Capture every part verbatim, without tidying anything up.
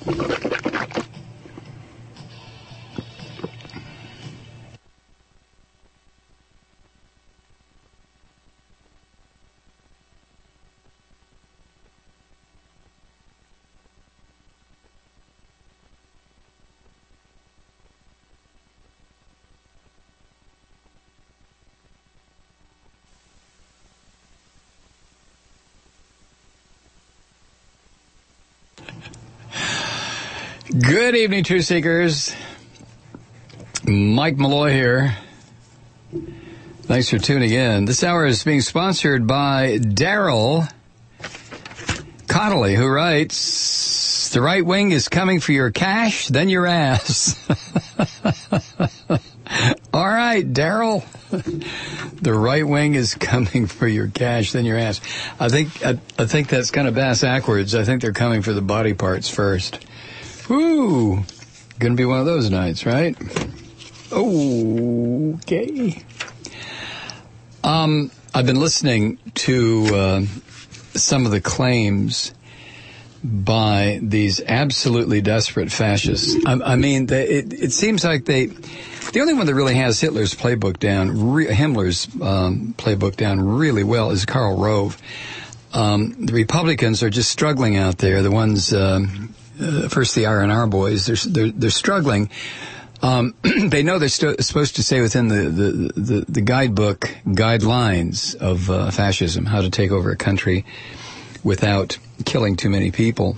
Good evening, Truth Seekers. Mike Malloy here. Thanks for tuning in. This hour is being sponsored by Daryl Connolly, who writes, "The right wing is coming for your cash, then your ass." All right, Daryl. The right wing is coming for your cash, then your ass. I think I, I think that's kind of bass backwards. I think they're coming for the body parts first. Woo! Gonna be one of those nights, right? Okay. Um, I've been listening to uh, some of the claims by these absolutely desperate fascists. I, I mean, they, it, it seems like they... The only one that really has Hitler's playbook down, re, Himmler's um, playbook down really well is Karl Rove. Um, the Republicans are just struggling out there. The ones... Um, Uh, first, the R and R boys, they're, they're, they're struggling. Um, they know they're st- supposed to stay within the, the, the, the guidebook guidelines of uh, fascism, how to take over a country without killing too many people.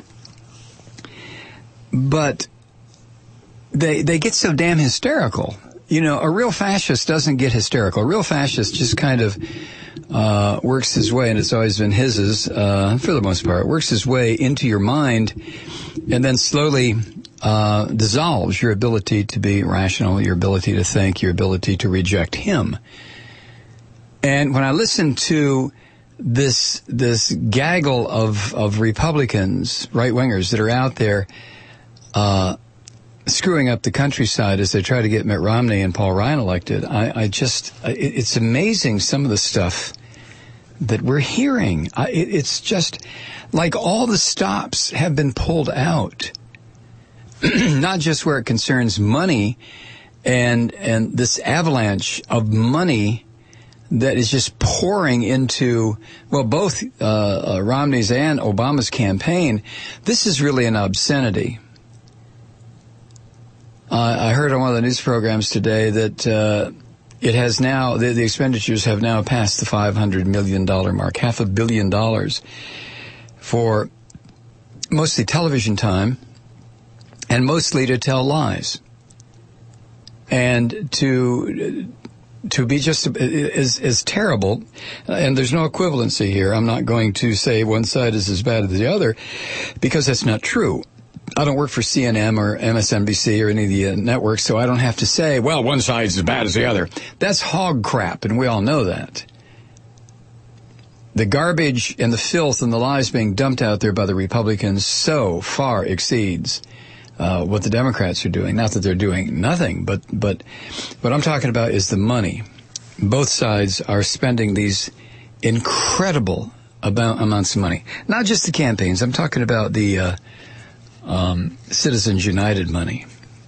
But they they get so damn hysterical. You know, a real fascist doesn't get hysterical. A real fascist just kind of uh, works his way, and it's always been his's, uh, for the most part, works his way into your mind and then slowly uh, dissolves your ability to be rational, your ability to think, your ability to reject him. And when I listen to this this gaggle of, of Republicans, right-wingers that are out there uh, screwing up the countryside as they try to get Mitt Romney and Paul Ryan elected, I, I just, it, it's amazing some of the stuff that we're hearing. I, it, it's just like all the stops have been pulled out, not just where it concerns money and and this avalanche of money that is just pouring into, well, both uh, uh, Romney's and Obama's campaign. This is really an obscenity. Uh, I heard on one of the news programs today that uh, it has now, the, the expenditures have now passed the five hundred million dollars mark, half a billion dollars for mostly television time and mostly to tell lies and to to be just as, as terrible. And there's no equivalency here. I'm not going to say one side is as bad as the other because that's not true. I don't work for C N N or M S N B C or any of the uh, networks, so I don't have to say, well, one side's as bad as the other. That's hog crap, and we all know that. The garbage and the filth and the lies being dumped out there by the Republicans so far exceeds uh, what the Democrats are doing. Not that they're doing nothing, but, but what I'm talking about is the money. Both sides are spending these incredible about, amounts of money. Not just the campaigns. I'm talking about the... Uh, Um, Citizens United money.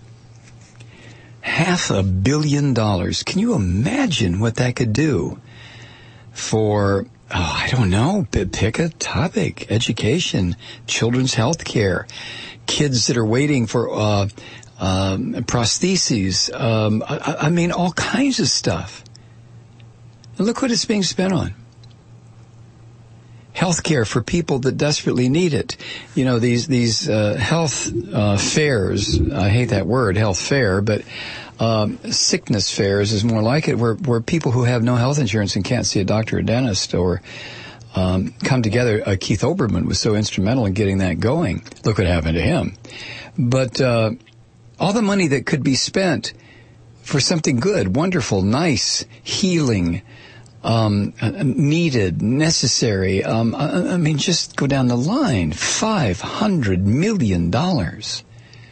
Half a billion dollars. Can you imagine what that could do for, oh, I don't know, pick a topic, education, children's health care, kids that are waiting for uh, um, prostheses, um, I, I mean, all kinds of stuff. And look what it's being spent on. Health care for people that desperately need it. You know, these these uh, health uh, fairs, I hate that word, health fair, but um, sickness fairs is more like it, where, where people who have no health insurance and can't see a doctor or dentist or um, come together. Uh, Keith Olbermann was so instrumental in getting that going. Look what happened to him. But uh, all the money that could be spent for something good, wonderful, nice, healing, Um, needed, necessary. Um, I, I mean, just go down the line. Five hundred million dollars.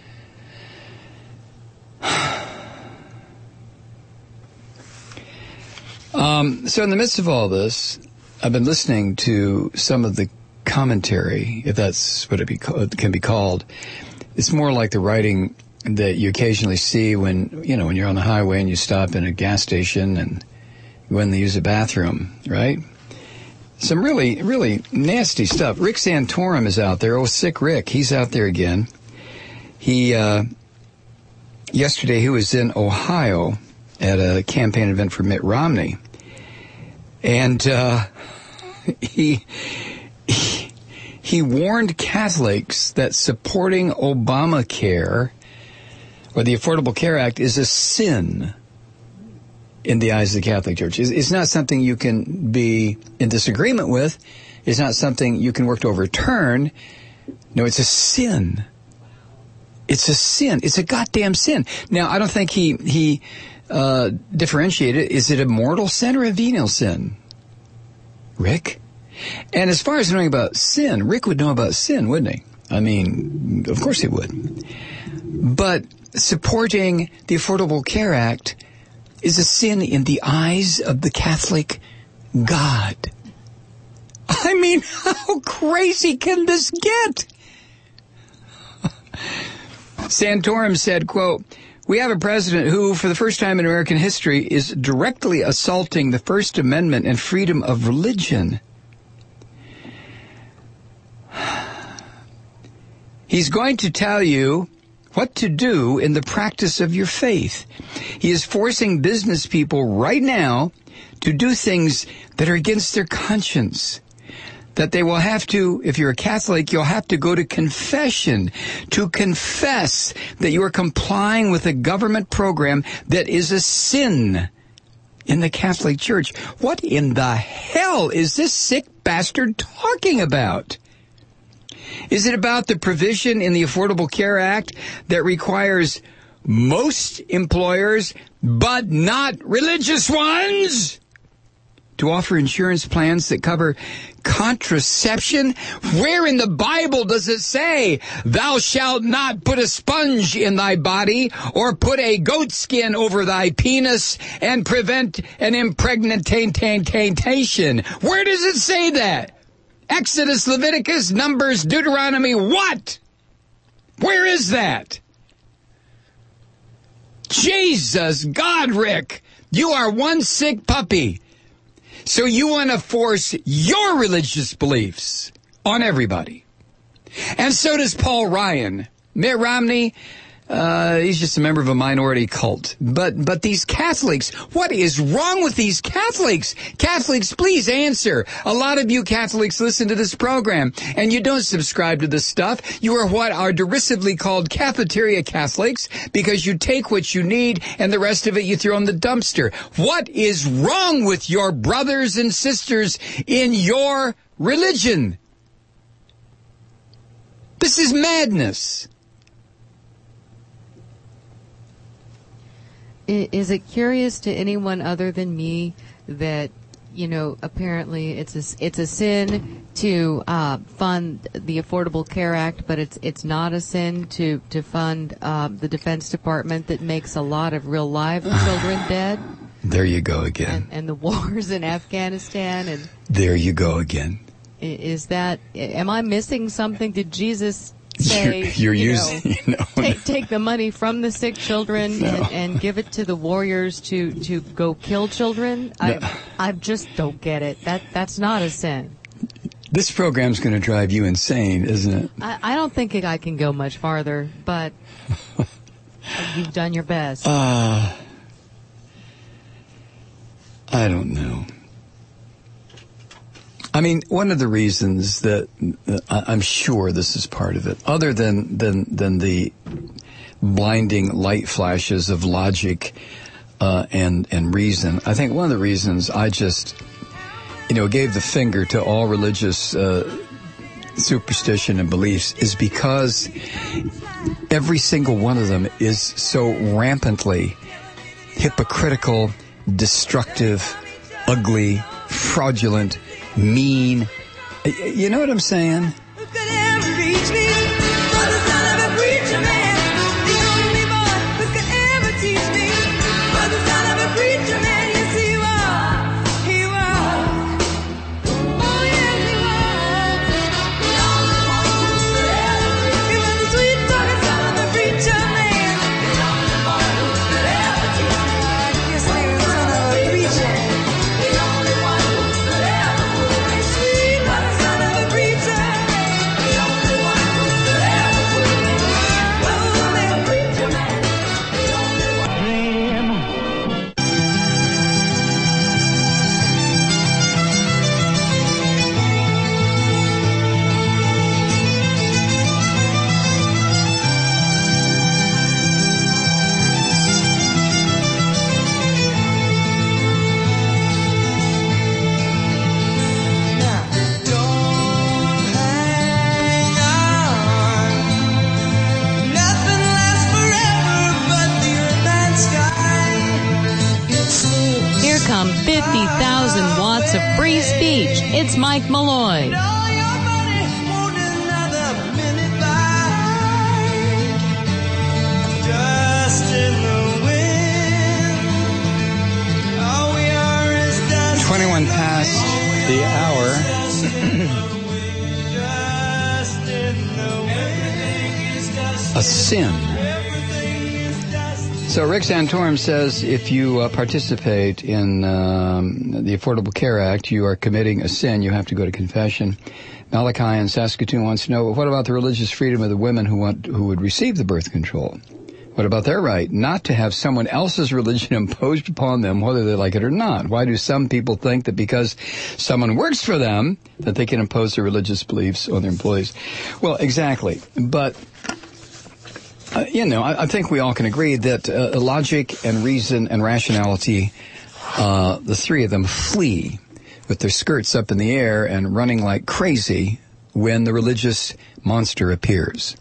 um, so in the midst of all this, I've been listening to some of the commentary, if that's what it be, it can be called. it's more like the writing that you occasionally see when, you know, when you're on the highway and you stop in a gas station and when they use a bathroom, right? Some really, really nasty stuff. Rick Santorum is out there. Oh, sick Rick. He's out there again. He, uh, yesterday he was in Ohio at a campaign event for Mitt Romney. And, uh, he, he, he warned Catholics that supporting Obamacare or the Affordable Care Act is a sin in the eyes of the Catholic Church. It's, it's not something you can be in disagreement with. It's not something you can work to overturn. No, it's a sin. It's a sin. It's a goddamn sin. Now, I don't think he he uh, differentiated. Is it a mortal sin or a venial sin? Rick? And as far as knowing about sin, Rick would know about sin, wouldn't he? I mean, of course he would. But supporting the Affordable Care Act is a sin in the eyes of the Catholic God. I mean, how crazy can this get? Santorum said, quote, "We have a president who, for the first time in American history, is directly assaulting the First Amendment and freedom of religion. He's going to tell you what to do in the practice of your faith. He is forcing business people right now to do things that are against their conscience. That they will have to, if you're a Catholic, you'll have to go to confession to confess that you are complying with a government program that is a sin in the Catholic Church." What in the hell is this sick bastard talking about? Is it about the provision in the Affordable Care Act that requires most employers, but not religious ones, to offer insurance plans that cover contraception? Where in the Bible does it say, "Thou shalt not put a sponge in thy body or put a goat skin over thy penis and prevent an impregnatation"? Where does it say that? Exodus, Leviticus, Numbers, Deuteronomy, what? Where is that? Jesus, God, Rick, you are one sick puppy. So you want to force your religious beliefs on everybody. And so does Paul Ryan. Mitt Romney, uh, he's just a member of a minority cult. But but these Catholics, what is wrong with these Catholics? Catholics, please answer. A lot of you Catholics listen to this program, and you don't subscribe to this stuff. You are what are derisively called cafeteria Catholics, because you take what you need, and the rest of it you throw in the dumpster. What is wrong with your brothers and sisters in your religion? This is madness. Is it curious to anyone other than me that, you know, apparently it's a, it's a sin to uh, fund the Affordable Care Act, but it's it's not a sin to to fund uh, the Defense Department that makes a lot of real live children dead? There you go again. And, and the wars in Afghanistan. And there you go again. Is that, am I missing something? Did Jesus say, you're, you're you using, know, you know, take, take the money from the sick children no. and, and give it to the warriors to, to go kill children? No. I I just don't get it. That That's not a sin. This program's going to drive you insane, isn't it? I, I don't think I can go much farther, but you've done your best. Uh, I don't know. I mean, one of the reasons that uh, I'm sure this is part of it, other than, than, than the blinding light flashes of logic uh, and, and reason, I think one of the reasons I just, you know, gave the finger to all religious uh, superstition and beliefs is because every single one of them is so rampantly hypocritical, destructive, ugly, fraudulent, mean. You know what I'm saying? Who could ever reach me? For the son of a preacher man, the only boy who could ever teach me. For the son of a preacher man, yes he was, he was. Oh yes he was. He was the sweet talking son fifty thousand watts of free speech. It's Mike Malloy. twenty-one past the hour. A sin. So Rick Santorum says if you uh, participate in um, the Affordable Care Act, you are committing a sin. You have to go to confession. Malachi in Saskatoon wants to know, what about the religious freedom of the women who want who would receive the birth control? What about their right not to have someone else's religion imposed upon them, whether they like it or not? Why do some people think that because someone works for them, that they can impose their religious beliefs on their employees? Well, exactly. But, uh, you know, I, I think we all can agree that uh, logic and reason and rationality, uh, the three of them flee with their skirts up in the air and running like crazy when the religious monster appears.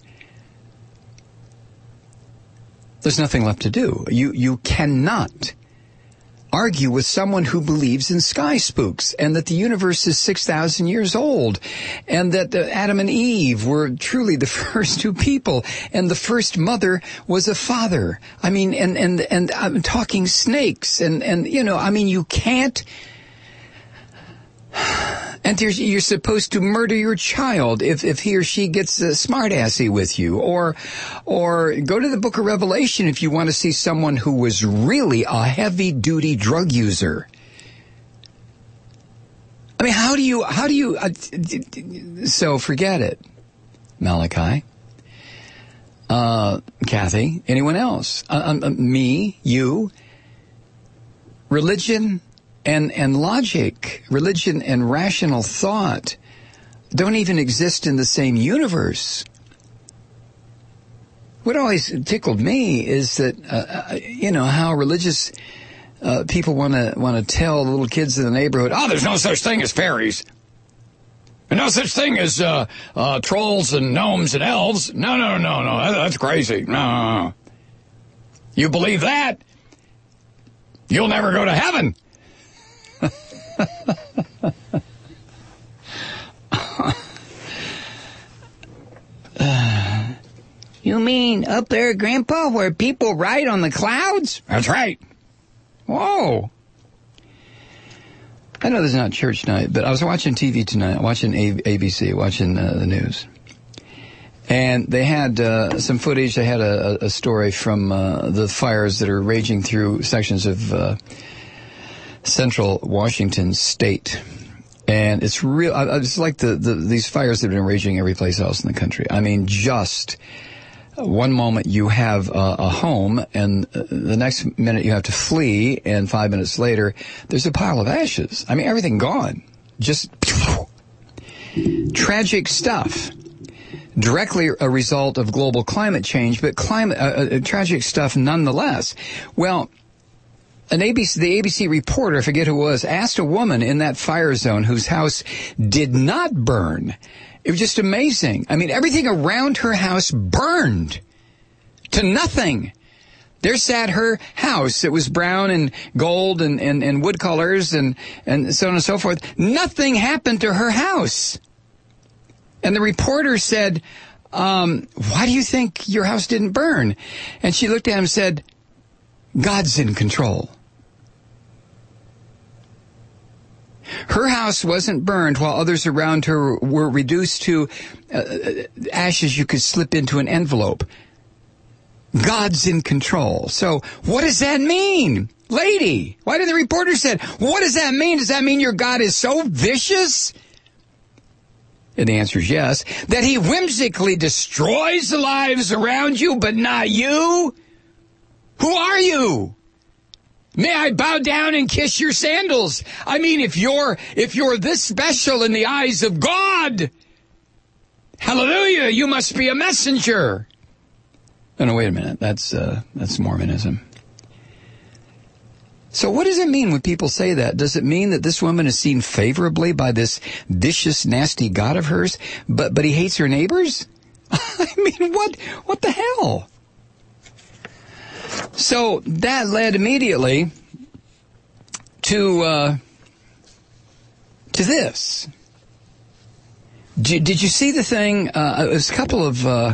There's nothing left to do. You you cannot argue with someone who believes in sky spooks and that the universe is six thousand years old and that uh, Adam and Eve were truly the first two people and the first mother was a father. I mean, and, and, and I'm talking snakes and, and, you know, I mean, you can't. And you're supposed to murder your child if, if he or she gets uh, smart-assy with you. Or, or go to the book of Revelation if you want to see someone who was really a heavy-duty drug user. I mean, how do you, how do you, uh, so forget it. Malachi. Uh, Kathy, anyone else? Uh, uh, me, you. Religion and and logic, religion and rational thought don't even exist in the same universe. What always tickled me is that, uh, you know, how religious uh, people want to want to tell little kids in the neighborhood, oh, there's no such thing as fairies. There's no such thing as uh, uh, trolls and gnomes and elves. No, no, no, no, that's crazy. No, no, no. You believe that? You'll never go to heaven. uh, you mean up there, Grandpa, where people ride on the clouds? That's right. Whoa. I know this is not church night, but I was watching T V tonight, watching A B C, watching uh, the news. And they had uh, some footage. They had a, a story from uh, the fires that are raging through sections of uh, central Washington state. And it's real. It's like the, the these fires that have been raging every place else in the country. I mean, just one moment you have a, a home, and the next minute you have to flee, and five minutes later, there's a pile of ashes. I mean, everything gone. Just tragic stuff. Directly a result of global climate change, but climate uh, uh, tragic stuff nonetheless. Well, an A B C, the A B C reporter, I forget who it was, asked a woman in that fire zone whose house did not burn. It was just amazing. I mean, everything around her house burned to nothing. There sat her house. It was brown and gold and, and, and wood colors and, and so on and so forth. Nothing happened to her house. And the reporter said, um, why do you think your house didn't burn? And she looked at him and said, God's in control. Her house wasn't burned while others around her were reduced to uh, ashes you could slip into an envelope. God's in control. So what does that mean? Lady, why did the reporter say, what does that mean? Does that mean your God is so vicious? And the answer is yes. That he whimsically destroys the lives around you, but not you? Who are you? May I bow down and kiss your sandals? I mean, if you're, if you're this special in the eyes of God, hallelujah, you must be a messenger. Oh, no, wait a minute. That's, uh, that's Mormonism. So what does it mean when people say that? Does it mean that this woman is seen favorably by this vicious, nasty God of hers, but, but he hates her neighbors? I mean, what, what the hell? So that led immediately to uh, to this. Did, did you see the thing? Uh, it was a couple of, uh,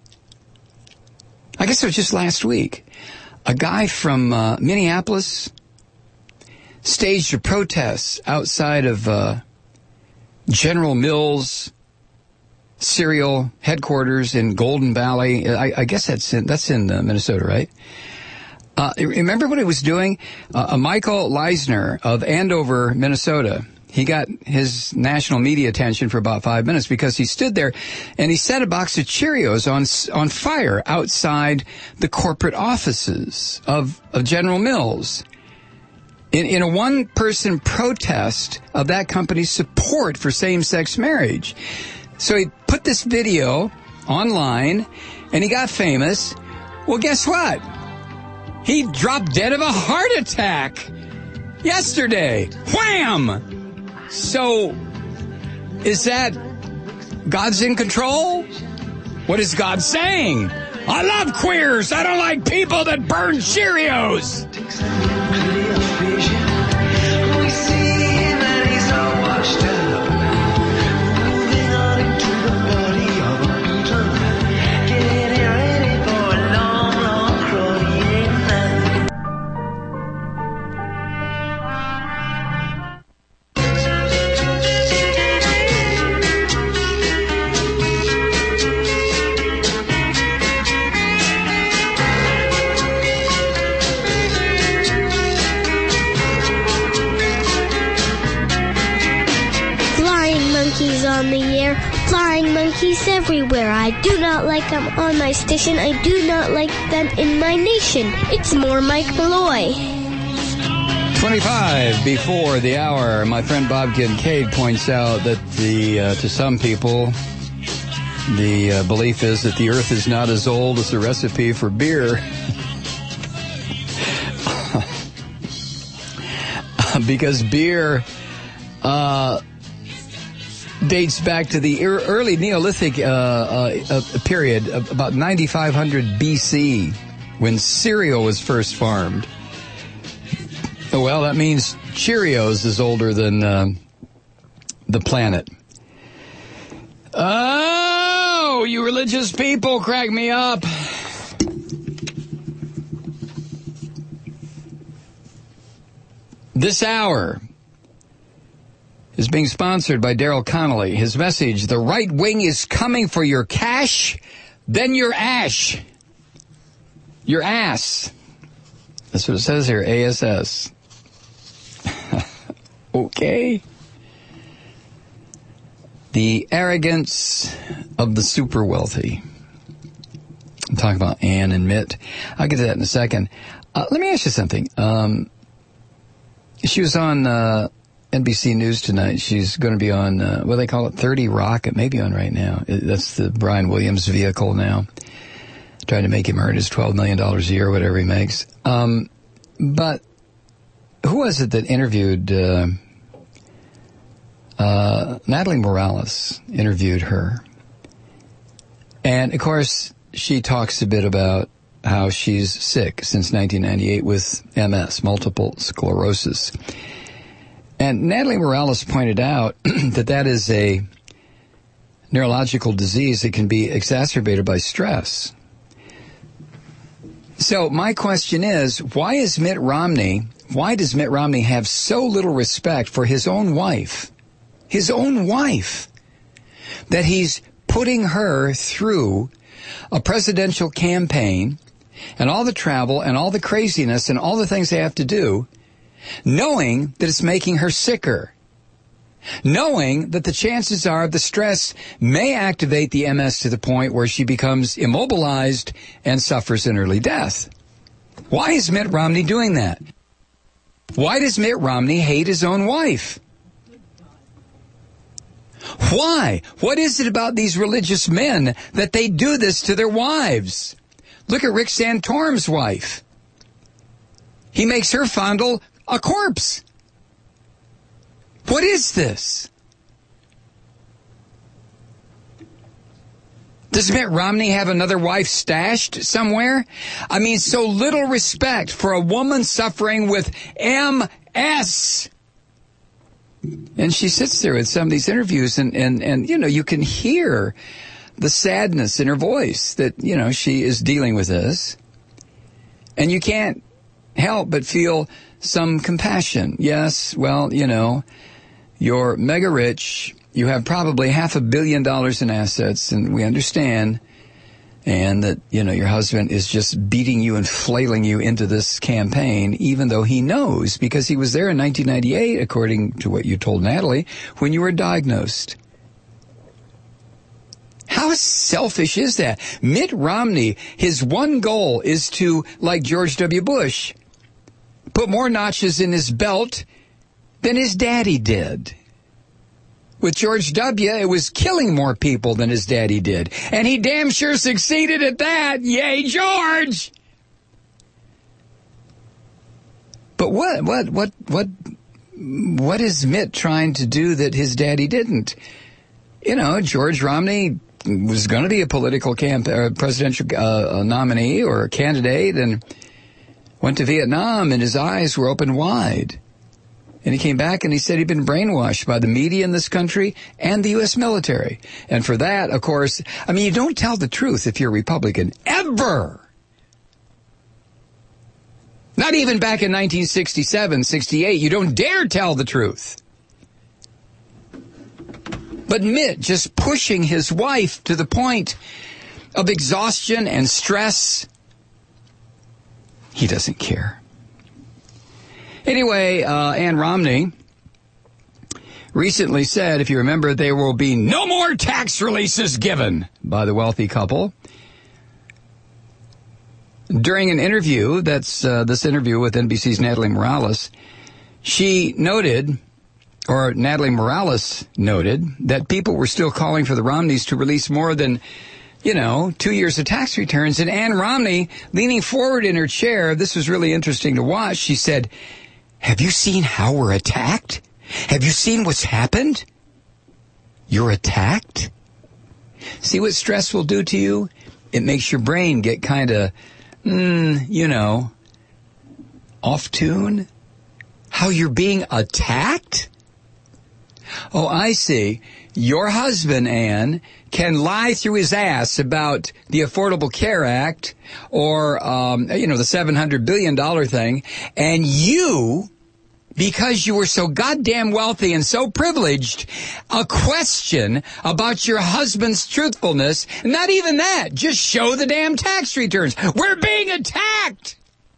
I guess it was just last week. A guy from uh, Minneapolis staged a protest outside of uh, General Mills cereal headquarters in Golden Valley. I, I guess that's in, that's in uh, Minnesota, right? Uh, remember what he was doing? Uh, Michael Leisner of Andover, Minnesota. He got his national media attention for about five minutes because he stood there and he set a box of Cheerios on on fire outside the corporate offices of, of General Mills. In, in a one-person protest of that company's support for same-sex marriage. So he put this video online, and he got famous. Well, guess what? He dropped dead of a heart attack yesterday. Wham! So, is that God's in control? What is God saying? I love queers. I don't like people that burn Cheerios. We see him and he's all washed up, moving on into the body of a beetle, getting ready for a long, long crawling night. Monkeys on the air, flying monkeys everywhere. I do not like them on my station. I do not like them in my nation. It's more Mike Malloy. twenty-five before the hour, my friend Bob Kincaid points out that the uh, to some people, the uh, belief is that the earth is not as old as the recipe for beer. Because beer uh, dates back to the early Neolithic uh, uh, uh, period, about ninety-five hundred B C, when cereal was first farmed. Well, that means Cheerios is older than uh, the planet. Oh, you religious people crack me up. This hour is being sponsored by Daryl Connolly. His message, the right wing is coming for your cash, then your ash. Your ass. That's what it says here, A S S. Okay. The arrogance of the super wealthy. I'm talking about Ann and Mitt. I'll get to that in a second. Uh, let me ask you something. Um, she was on uh, N B C News tonight. She's going to be on, uh, what do they call it, thirty Rock. It may be on right now. It, that's the Brian Williams vehicle now. Trying to make him earn his twelve million dollars a year, whatever he makes. Um, but who was it that interviewed... Uh, Uh, Natalie Morales interviewed her. And, of course, she talks a bit about how she's sick since nineteen ninety-eight with M S, multiple sclerosis. And Natalie Morales pointed out that that is a neurological disease that can be exacerbated by stress. So my question is, why is Mitt Romney, why does Mitt Romney have so little respect for his own wife? His own wife, that he's putting her through a presidential campaign and all the travel and all the craziness and all the things they have to do, knowing that it's making her sicker, knowing that the chances are the stress may activate the M S to the point where she becomes immobilized and suffers an early death. Why is Mitt Romney doing that? Why does Mitt Romney hate his own wife? Why? What is it about these religious men that they do this to their wives? Look at Rick Santorum's wife. He makes her fondle a corpse. What is this? Does Mitt Romney have another wife stashed somewhere? I mean, so little respect for a woman suffering with M S. And she sits there at some of these interviews and, and, and, you know, you can hear the sadness in her voice that, you know, she is dealing with this. And you can't help but feel some compassion. Yes, well, you know, you're mega rich. You have probably half a billion dollars in assets, and we understand, and that, you know, your husband is just beating you and flailing you into this campaign, even though he knows, because he was there in nineteen ninety-eight, according to what you told Natalie, when you were diagnosed. How selfish is that? Mitt Romney, his one goal is to, like George W. Bush, put more notches in his belt than his daddy did. With George W., it was killing more people than his daddy did. And he damn sure succeeded at that. Yay, George! But what, what, what, what, what is Mitt trying to do that his daddy didn't? You know, George Romney was going to be a political camp, uh, presidential uh, nominee or a candidate, and went to Vietnam, and his eyes were open wide. And he came back and he said he'd been brainwashed by the media in this country and the U S military. And for that, of course, I mean, you don't tell the truth if you're a Republican. Ever! Not even back in nineteen sixty-seven, sixty-eight. You don't dare tell the truth. But Mitt just pushing his wife to the point of exhaustion and stress. He doesn't care. Anyway, uh, Ann Romney recently said, if you remember, there will be no more tax releases given by the wealthy couple. During an interview, that's uh, this interview with N B C's Natalie Morales, she noted, or Natalie Morales noted, that people were still calling for the Romneys to release more than, you know, two years of tax returns. And Ann Romney, leaning forward in her chair, this was really interesting to watch, she said, have you seen how we're attacked? Have you seen what's happened? You're attacked? See what stress will do to you? It makes your brain get kind of, mm, you know, off tune. How you're being attacked? Oh, I see. Your husband, Ann, can lie through his ass about the Affordable Care Act or, um, you know, the seven hundred billion dollars thing, and you, because you were so goddamn wealthy and so privileged, a question about your husband's truthfulness, not even that, just show the damn tax returns. We're being attacked!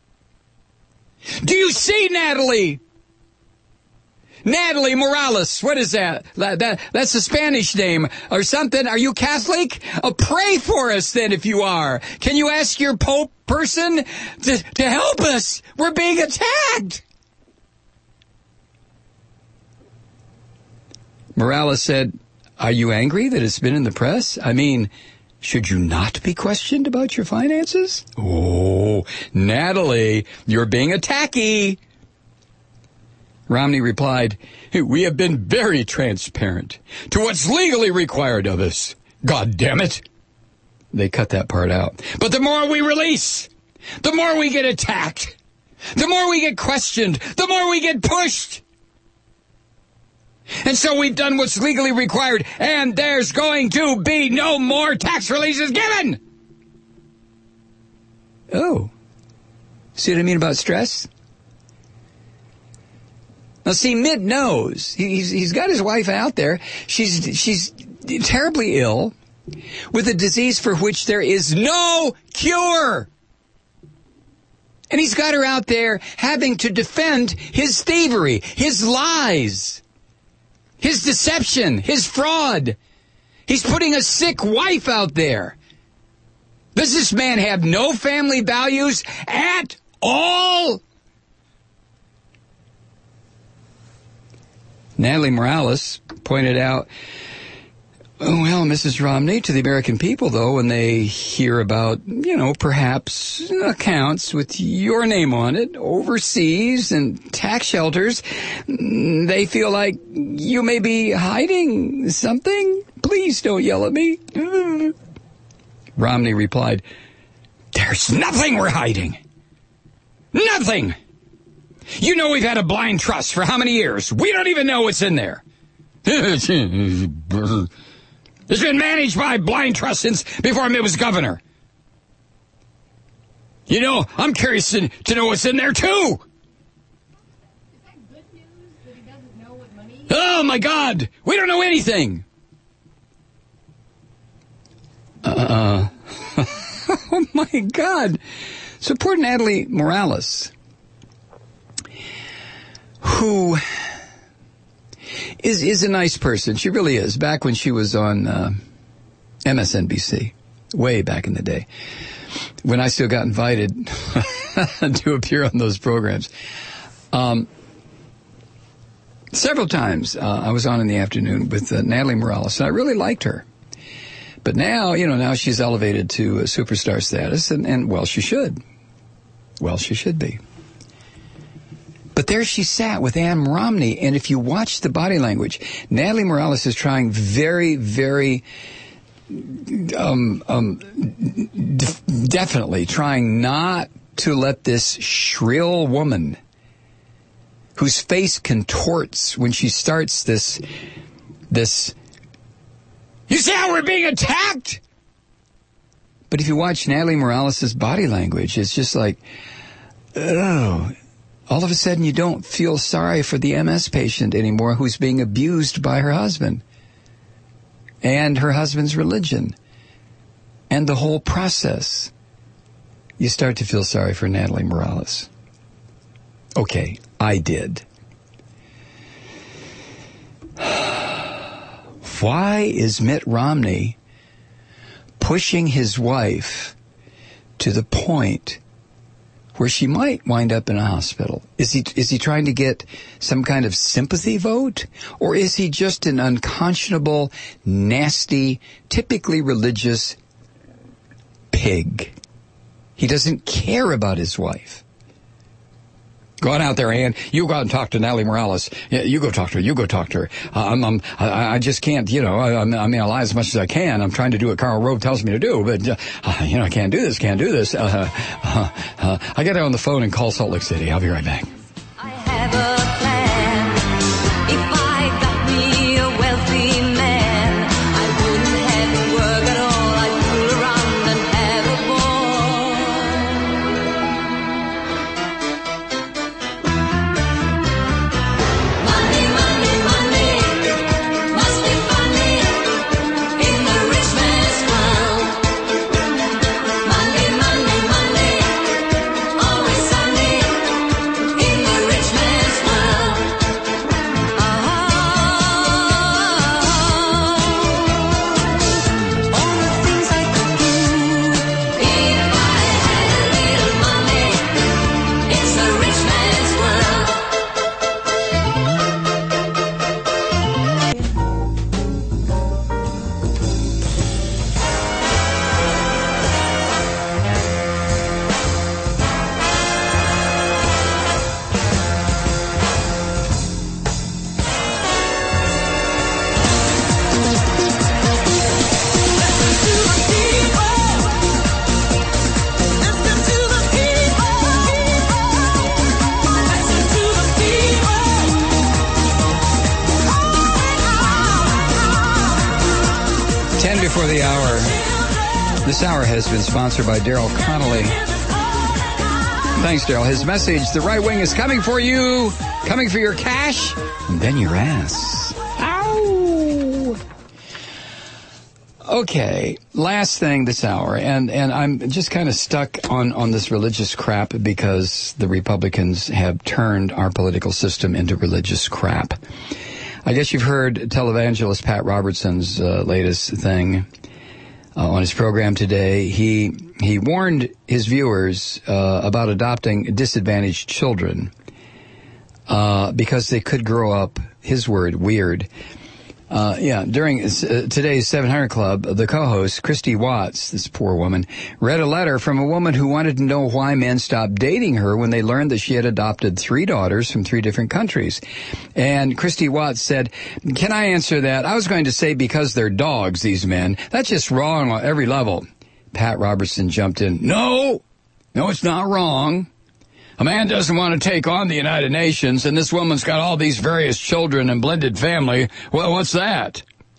Do you see, Natalie? Natalie Morales, what is that? that, that that's a Spanish name or something. Are you Catholic? Uh, pray for us then if you are. Can you ask your Pope person to, to help us? We're being attacked. Morales said, are you angry that it's been in the press? I mean, should you not be questioned about your finances? Oh, Natalie, you're being attacky. Romney replied, we have been very transparent to what's legally required of us. God damn it. They cut that part out. But the more we release, the more we get attacked, the more we get questioned, the more we get pushed. And so we've done what's legally required, and there's going to be no more tax releases given. Oh. See what I mean about stress? Now, see, Mitt knows. He's, he's got his wife out there. She's, she's terribly ill with a disease for which there is no cure. And he's got her out there having to defend his thievery, his lies, his deception, his fraud. He's putting a sick wife out there. Does this man have no family values at all? Natalie Morales pointed out, oh, well, Missus Romney, to the American people, though, when they hear about, you know, perhaps accounts with your name on it overseas and tax shelters, they feel like you may be hiding something. Please don't yell at me. Romney replied, "There's nothing we're hiding. Nothing. You know we've had a blind trust for how many years? We don't even know what's in there. It's been managed by blind trust since before I was governor. You know, I'm curious to, to know what's in there, too." Is that good news that he doesn't know what money? Oh, my God. We don't know anything. Uh, oh, my God. So poor Natalie Morales, who is is a nice person. She really is. Back when she was on uh, M S N B C, way back in the day, when I still got invited to appear on those programs. Um, several times uh, I was on in the afternoon with uh, Natalie Morales, and I really liked her. But now, you know, now she's elevated to a superstar status, and, and well, she should. Well, she should be. But there she sat with Ann Romney, and if you watch the body language, Natalie Morales is trying very, very, um, um, def- definitely trying not to let this shrill woman, whose face contorts when she starts this, this, "You see how we're being attacked?" But if you watch Natalie Morales' body language, it's just like, oh, all of a sudden you don't feel sorry for the M S patient anymore who's being abused by her husband and her husband's religion and the whole process. You start to feel sorry for Natalie Morales. Okay, I did. Why is Mitt Romney pushing his wife to the point where she might wind up in a hospital? Is he is he trying to get some kind of sympathy vote? Or is he just an unconscionable, nasty, typically religious pig? He doesn't care about his wife. Go on out there, Ann. You go out and talk to Natalie Morales. Yeah, you go talk to her. You go talk to her. Uh, I'm, I'm, I, I just can't, you know, I, I mean, I lie as much as I can. I'm trying to do what Karl Rove tells me to do, but, uh, you know, I can't do this, can't do this. Uh, uh, uh, I got her on the phone and call Salt Lake City. I'll be right back. I have a plan. If I got me a wealthy man, I wouldn't have to work at all. I'd fool around and have a ball. Money, money, money, must be funny in the rich man's world. Money, money, money, always sunny in the rich man's world. Ah, all the things I could do if I had a little money. It's the rich man's world. Listen to the people. Listen to the people. Ten before the hour. This hour has been sponsored by Daryl Connolly. Thanks, Daryl. His message, the right wing is coming for you, coming for your cash, and then your ass. Ow! Okay, last thing this hour, and, and I'm just kind of stuck on, on this religious crap because the Republicans have turned our political system into religious crap. I guess you've heard televangelist Pat Robertson's uh, latest thing uh, on his program today. He he warned his viewers uh, about adopting disadvantaged children uh, because they could grow up, his word, weird. Uh, yeah, during uh, today's seven hundred Club, the co-host, Christy Watts, this poor woman, read a letter from a woman who wanted to know why men stopped dating her when they learned that she had adopted three daughters from three different countries. And Christy Watts said, "Can I answer that? I was going to say because they're dogs, these men. That's just wrong on every level. Pat Robertson jumped in. No, no, it's not wrong. A man doesn't want to take on the United Nations, and this woman's got all these various children and blended family. Well, what's that?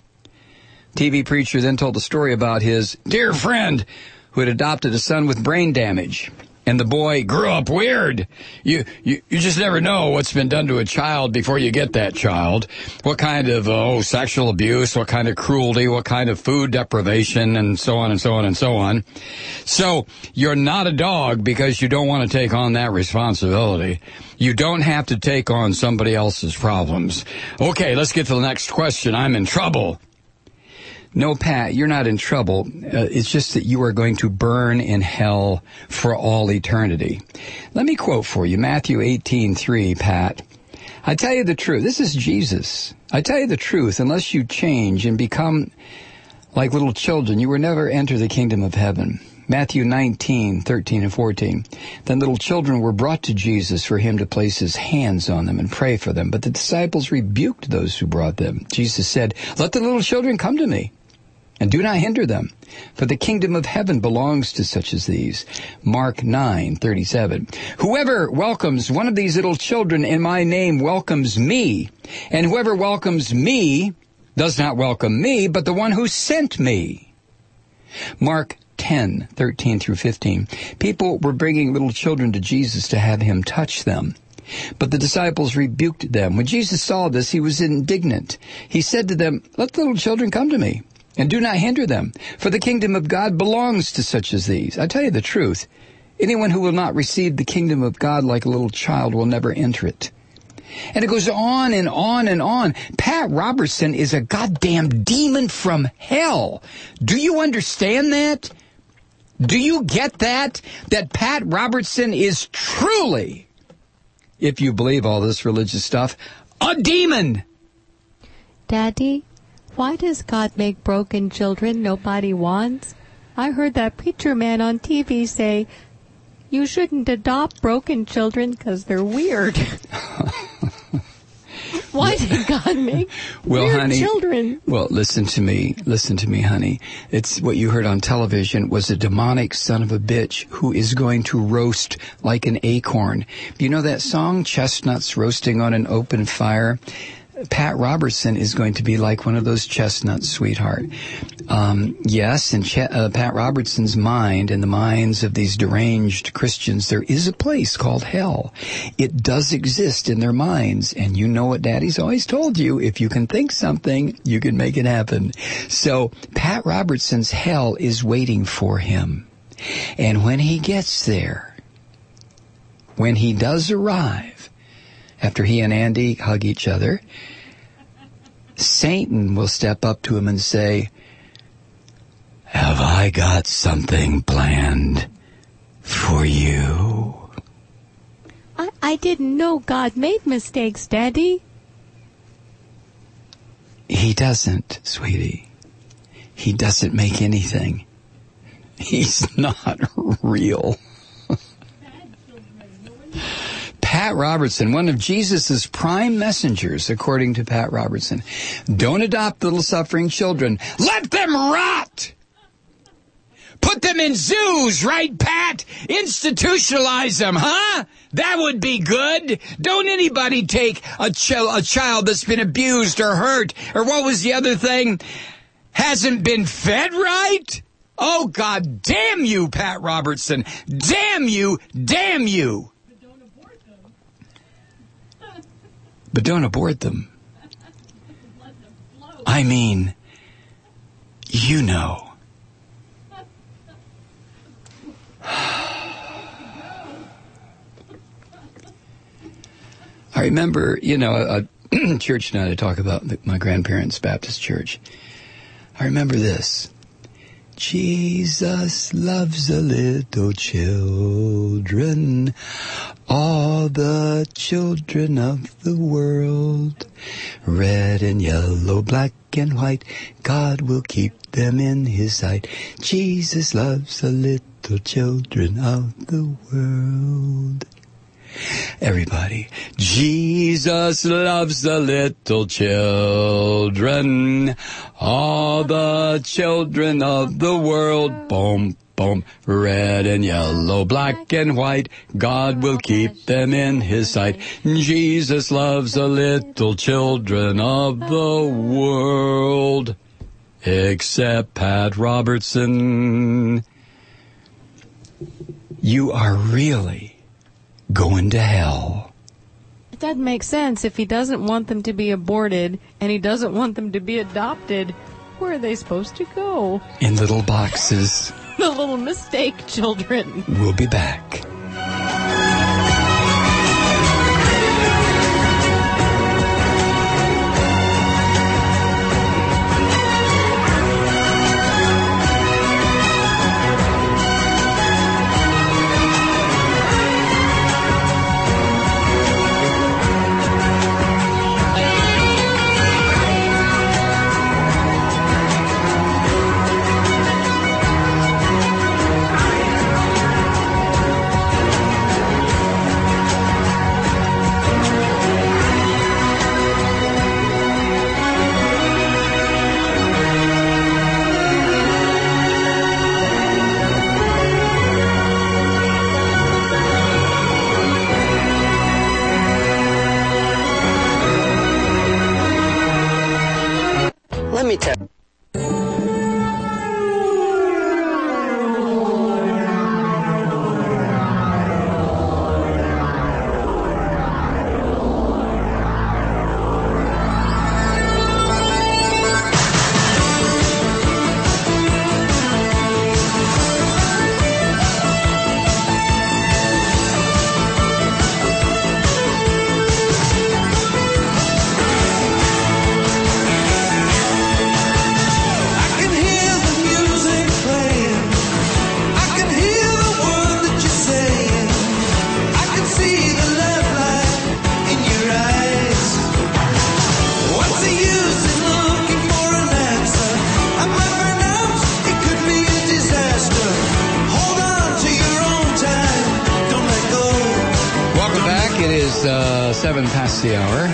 T V preacher then told a story about his dear friend who had adopted a son with brain damage. And the boy grew up weird. You, you, you just never know what's been done to a child before you get that child. What kind of, oh, sexual abuse, what kind of cruelty, what kind of food deprivation, and so on and so on and so on. So you're not a dog because you don't want to take on that responsibility. You don't have to take on somebody else's problems. Okay, let's get to the next question. I'm in trouble. No, Pat, you're not in trouble. Uh, it's just that you are going to burn in hell for all eternity. Let me quote for you Matthew eighteen three, Pat. I tell you the truth. This is Jesus. I tell you the truth. Unless you change and become like little children, you will never enter the kingdom of heaven. Matthew nineteen thirteen and fourteen. Then little children were brought to Jesus for him to place his hands on them and pray for them. But the disciples rebuked those who brought them. Jesus said, "Let the little children come to me, and do not hinder them, for the kingdom of heaven belongs to such as these." Mark nine thirty-seven. Whoever welcomes one of these little children in my name welcomes me, and whoever welcomes me does not welcome me, but the one who sent me. Mark ten thirteen through fifteen. People were bringing little children to Jesus to have him touch them. But the disciples rebuked them. When Jesus saw this, he was indignant. He said to them, "Let the little children come to me, and do not hinder them, for the kingdom of God belongs to such as these." I tell you the truth, anyone who will not receive the kingdom of God like a little child will never enter it. And it goes on and on and on. Pat Robertson is a goddamn demon from hell. Do you understand that? Do you get that? That Pat Robertson is truly, if you believe all this religious stuff, a demon. Daddy, why does God make broken children nobody wants? I heard that preacher man on T V say, you shouldn't adopt broken children because they're weird. Why did God make well, weird honey, children? Well, listen to me. Listen to me, honey. It's what you heard on television was a demonic son of a bitch who is going to roast like an acorn. You know that song, Chestnuts Roasting on an Open Fire? Pat Robertson is going to be like one of those chestnuts, sweetheart. Um, yes, in Ch- uh, Pat Robertson's mind and the minds of these deranged Christians, there is a place called hell. It does exist in their minds. And you know what Daddy's always told you, if you can think something, you can make it happen. So Pat Robertson's hell is waiting for him. And when he gets there, when he does arrive, after he and Andy hug each other, Satan will step up to him and say, have I got something planned for you? I, I didn't know God made mistakes, Daddy. He doesn't, sweetie. He doesn't make anything. He's not real. Pat Robertson, one of Jesus' prime messengers, according to Pat Robertson. Don't adopt little suffering children. Let them rot! Put them in zoos, right, Pat? Institutionalize them, huh? That would be good. Don't anybody take a, ch- a child that's been abused or hurt, or what was the other thing? Hasn't been fed right? Oh, God damn you, Pat Robertson. Damn you, damn you. But don't abort them. I mean, you know. I remember, you know, a church night I talk about my grandparents' Baptist church. I remember this. Jesus loves the little children, all the children of the world. Red and yellow, black and white, God will keep them in his sight. Jesus loves the little children of the world. Everybody. Jesus loves the little children, all the children of the world. Boom, boom, red and yellow, black and white. God will keep them in his sight. Jesus loves the little children of the world. Except Pat Robertson. You are really going to hell. It doesn't make sense. If he doesn't want them to be aborted and he doesn't want them to be adopted, where are they supposed to go? In little boxes. The little mistake children. We'll be back. Let me tell you. Seven past the hour.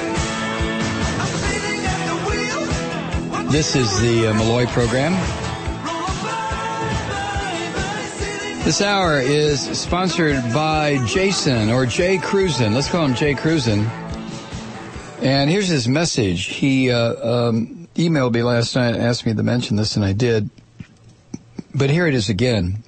This is the uh, Malloy program. This hour is sponsored by Jason, or Jay Cruisin. Let's call him Jay Cruisin. And here's his message. He uh, um, emailed me last night and asked me to mention this, and I did. But here it is again.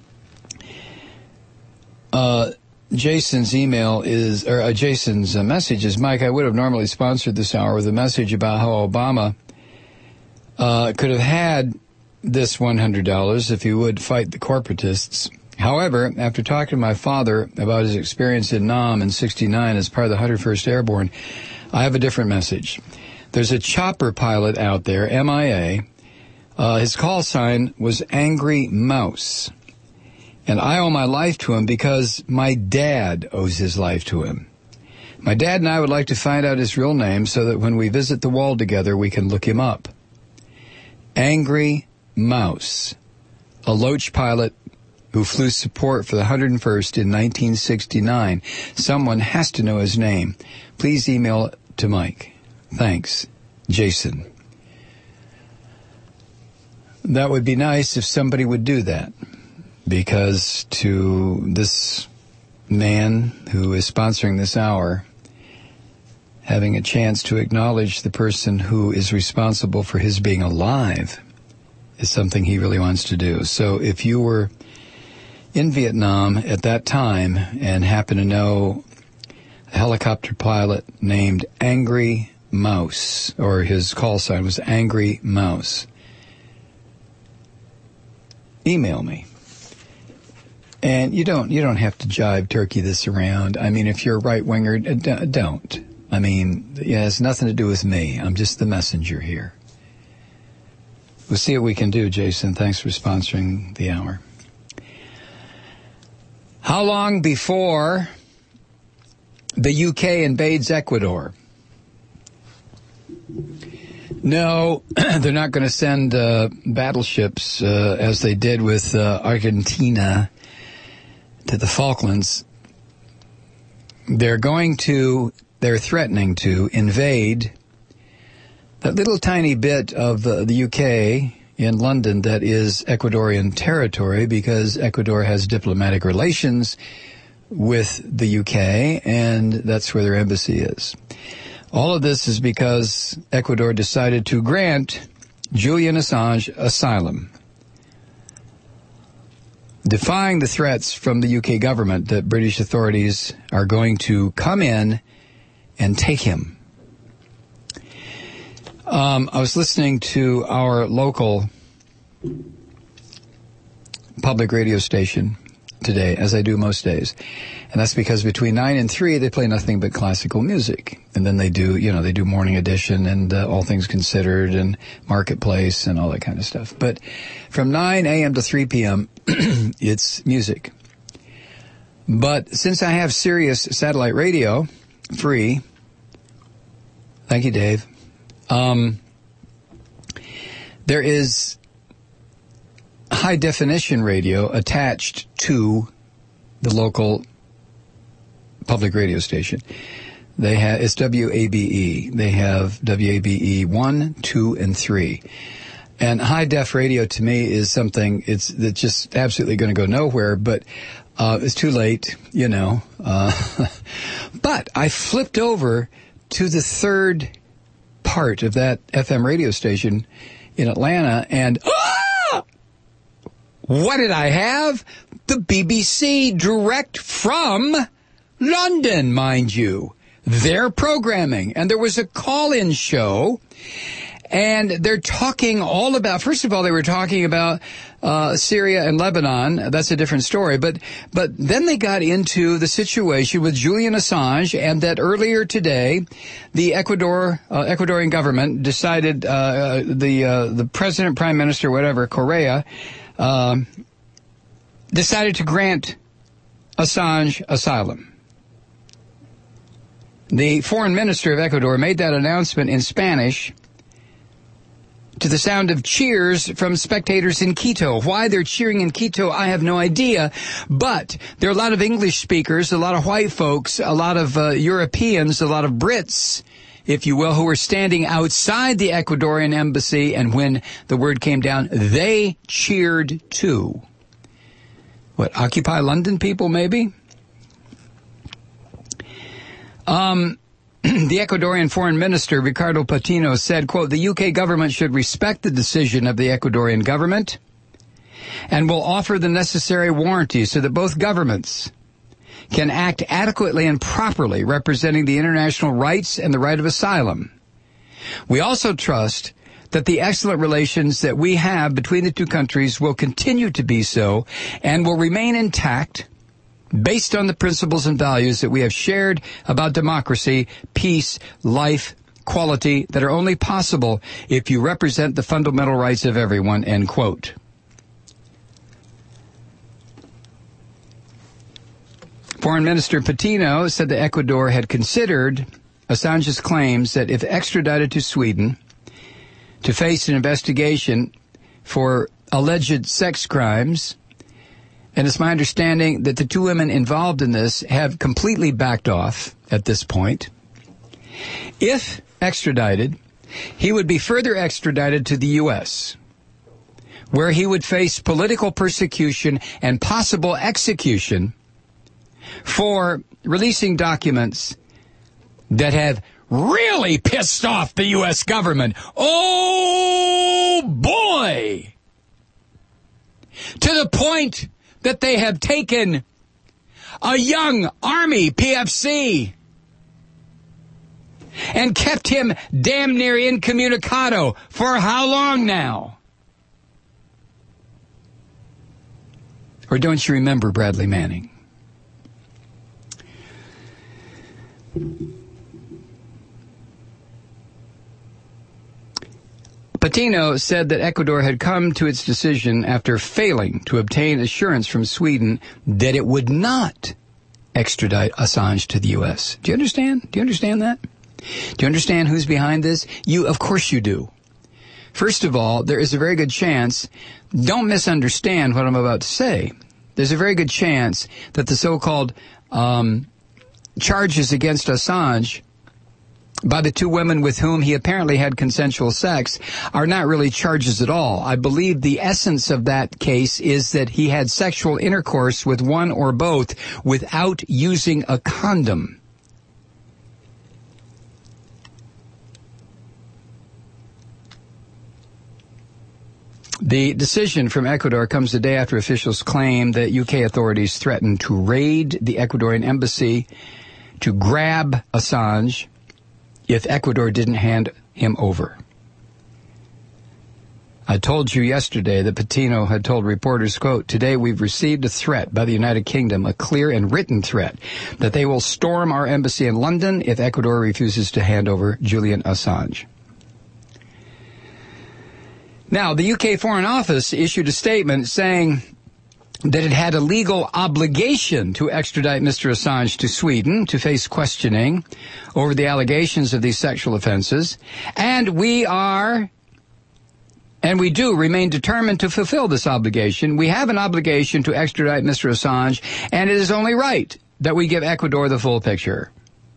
Uh... Jason's email is, or uh, Jason's uh, message is, Mike, I would have normally sponsored this hour with a message about how Obama uh, could have had this one hundred dollars if he would fight the corporatists. However, after talking to my father about his experience in Nam in sixty-nine as part of the one hundred first Airborne, I have a different message. There's a chopper pilot out there, M I A. Uh, his call sign was Angry Mouse. And I owe my life to him because my dad owes his life to him. My dad and I would like to find out his real name so that when we visit the wall together, we can look him up. Angry Mouse, a Loach pilot who flew support for the one hundred first in nineteen sixty-nine. Someone has to know his name. Please email it to Mike. Thanks, Jason. That would be nice if somebody would do that. Because to this man who is sponsoring this hour, having a chance to acknowledge the person who is responsible for his being alive is something he really wants to do. So if you were in Vietnam at that time and happen to know a helicopter pilot named Angry Mouse, or his call sign was Angry Mouse, email me. And you don't you don't have to jive turkey this around. I mean, if you're a right-winger, don't. I mean, it has nothing to do with me. I'm just the messenger here. We'll see what we can do, Jason. Thanks for sponsoring the hour. How long before the U K invades Ecuador? No, they're not going to send uh, battleships uh, as they did with uh, Argentina to the Falklands. they're going to, they're threatening to invade that little tiny bit of uh, the U K in London that is Ecuadorian territory, because Ecuador has diplomatic relations with the U K, and that's where their embassy is. All of this is because Ecuador decided to grant Julian Assange asylum, defying the threats from the U K government that British authorities are going to come in and take him. Um, I was listening to our local public radio station today, as I do most days. And that's because between nine and three, they play nothing but classical music. And then they do, you know, they do Morning Edition and uh, All Things Considered and Marketplace and all that kind of stuff. But from nine a.m. to three p.m., it's music. But since I have Sirius satellite radio, free, thank you, Dave, um, there is high definition radio attached to the local public radio station. They have, it's W A B E. They have W A B E one, two, and three. And high def radio to me is something, it's, that's just absolutely going to go nowhere, but, uh, it's too late, you know, uh, but I flipped over to the third part of that F M radio station in Atlanta, and ah! What did I have? The B B C, direct from London, mind you. Their programming. And there was a call-in show, and they're talking all about, first of all, they were talking about uh Syria and Lebanon. That's a different story. But but then they got into the situation with Julian Assange, and that earlier today, the Ecuador uh, Ecuadorian government decided, uh the uh the president, prime minister, whatever, Correa, um decided to grant Assange asylum. The foreign minister of Ecuador made that announcement in Spanish to the sound of cheers from spectators in Quito. Why they're cheering in Quito, I have no idea. But there are a lot of English speakers, a lot of white folks, a lot of uh, Europeans, a lot of Brits, if you will, who were standing outside the Ecuadorian embassy. And when the word came down, they cheered too. What, Occupy London people, maybe? Um... The Ecuadorian foreign minister, Ricardo Patino, said, quote, the U K government should respect the decision of the Ecuadorian government and will offer the necessary warranties so that both governments can act adequately and properly representing the international rights and the right of asylum. We also trust that the excellent relations that we have between the two countries will continue to be so and will remain intact based on the principles and values that we have shared about democracy, peace, life, quality that are only possible if you represent the fundamental rights of everyone, end quote. Foreign Minister Patino said that Ecuador had considered Assange's claims that if extradited to Sweden to face an investigation for alleged sex crimes, and it's my understanding that the two women involved in this have completely backed off at this point. If extradited, he would be further extradited to the U S, where he would face political persecution and possible execution for releasing documents that have really pissed off the U S government. Oh, boy! To the point that they have taken a young Army P F C and kept him damn near incommunicado for how long now? Or don't you remember Bradley Manning? Patino said that Ecuador had come to its decision after failing to obtain assurance from Sweden that it would not extradite Assange to the U S. Do you understand? Do you understand that? Do you understand who's behind this? You, of course you do. First of all, there is a very good chance, don't misunderstand what I'm about to say, there's a very good chance that the so-called um, charges against Assange by the two women with whom he apparently had consensual sex are not really charges at all. I believe the essence of that case is that he had sexual intercourse with one or both without using a condom. The decision from Ecuador comes the day after officials claim that U K authorities threatened to raid the Ecuadorian embassy to grab Assange if Ecuador didn't hand him over. I told you yesterday that Patino had told reporters, quote, "Today we've received a threat by the United Kingdom, a clear and written threat, that they will storm our embassy in London if Ecuador refuses to hand over Julian Assange." Now, the U K Foreign Office issued a statement saying that it had a legal obligation to extradite Mister Assange to Sweden to face questioning over the allegations of these sexual offenses. And we are, and we do remain determined to fulfill this obligation. We have an obligation to extradite Mister Assange, and it is only right that we give Ecuador the full picture.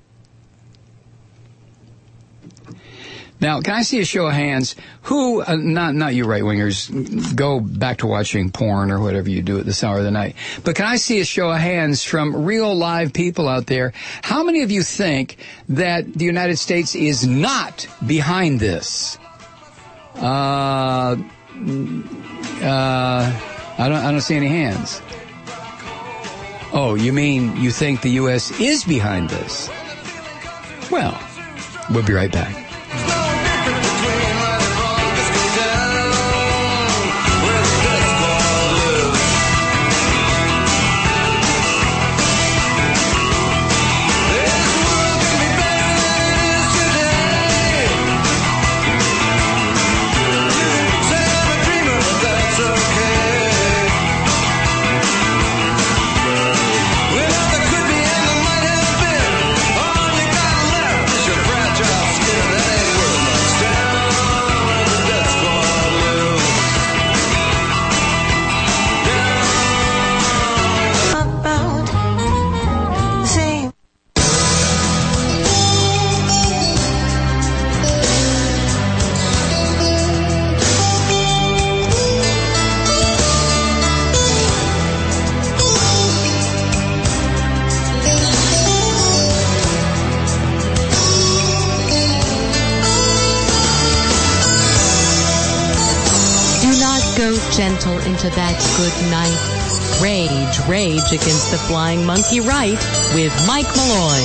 Now, can I see a show of hands? Who, uh, not not you right-wingers, go back to watching porn or whatever you do at this hour of the night. But can I see a show of hands from real live people out there? How many of you think that the United States is not behind this? Uh, uh, I don't, I don't see any hands. Oh, you mean you think the U S is behind this? Well, we'll be right back. Gentle into that good night. Rage, rage against the flying monkey right with Mike Malloy.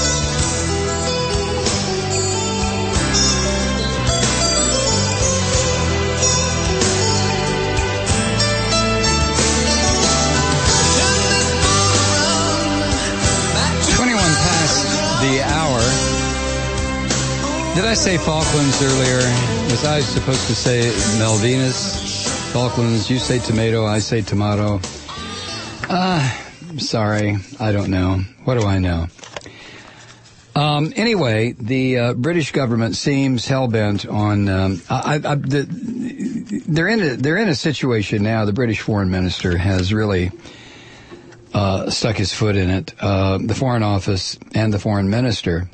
twenty-one past the hour. Did I say Falklands earlier? Was I supposed to say Malvinas? Falklands, you say tomato, I say tomato. Uh, sorry, I don't know. What do I know? Um, anyway, the uh, British government seems hell-bent on... Um, I, I, the, they're, in a, they're in a situation now, the British foreign minister has really uh, stuck his foot in it. Uh, the Foreign Office and the foreign minister...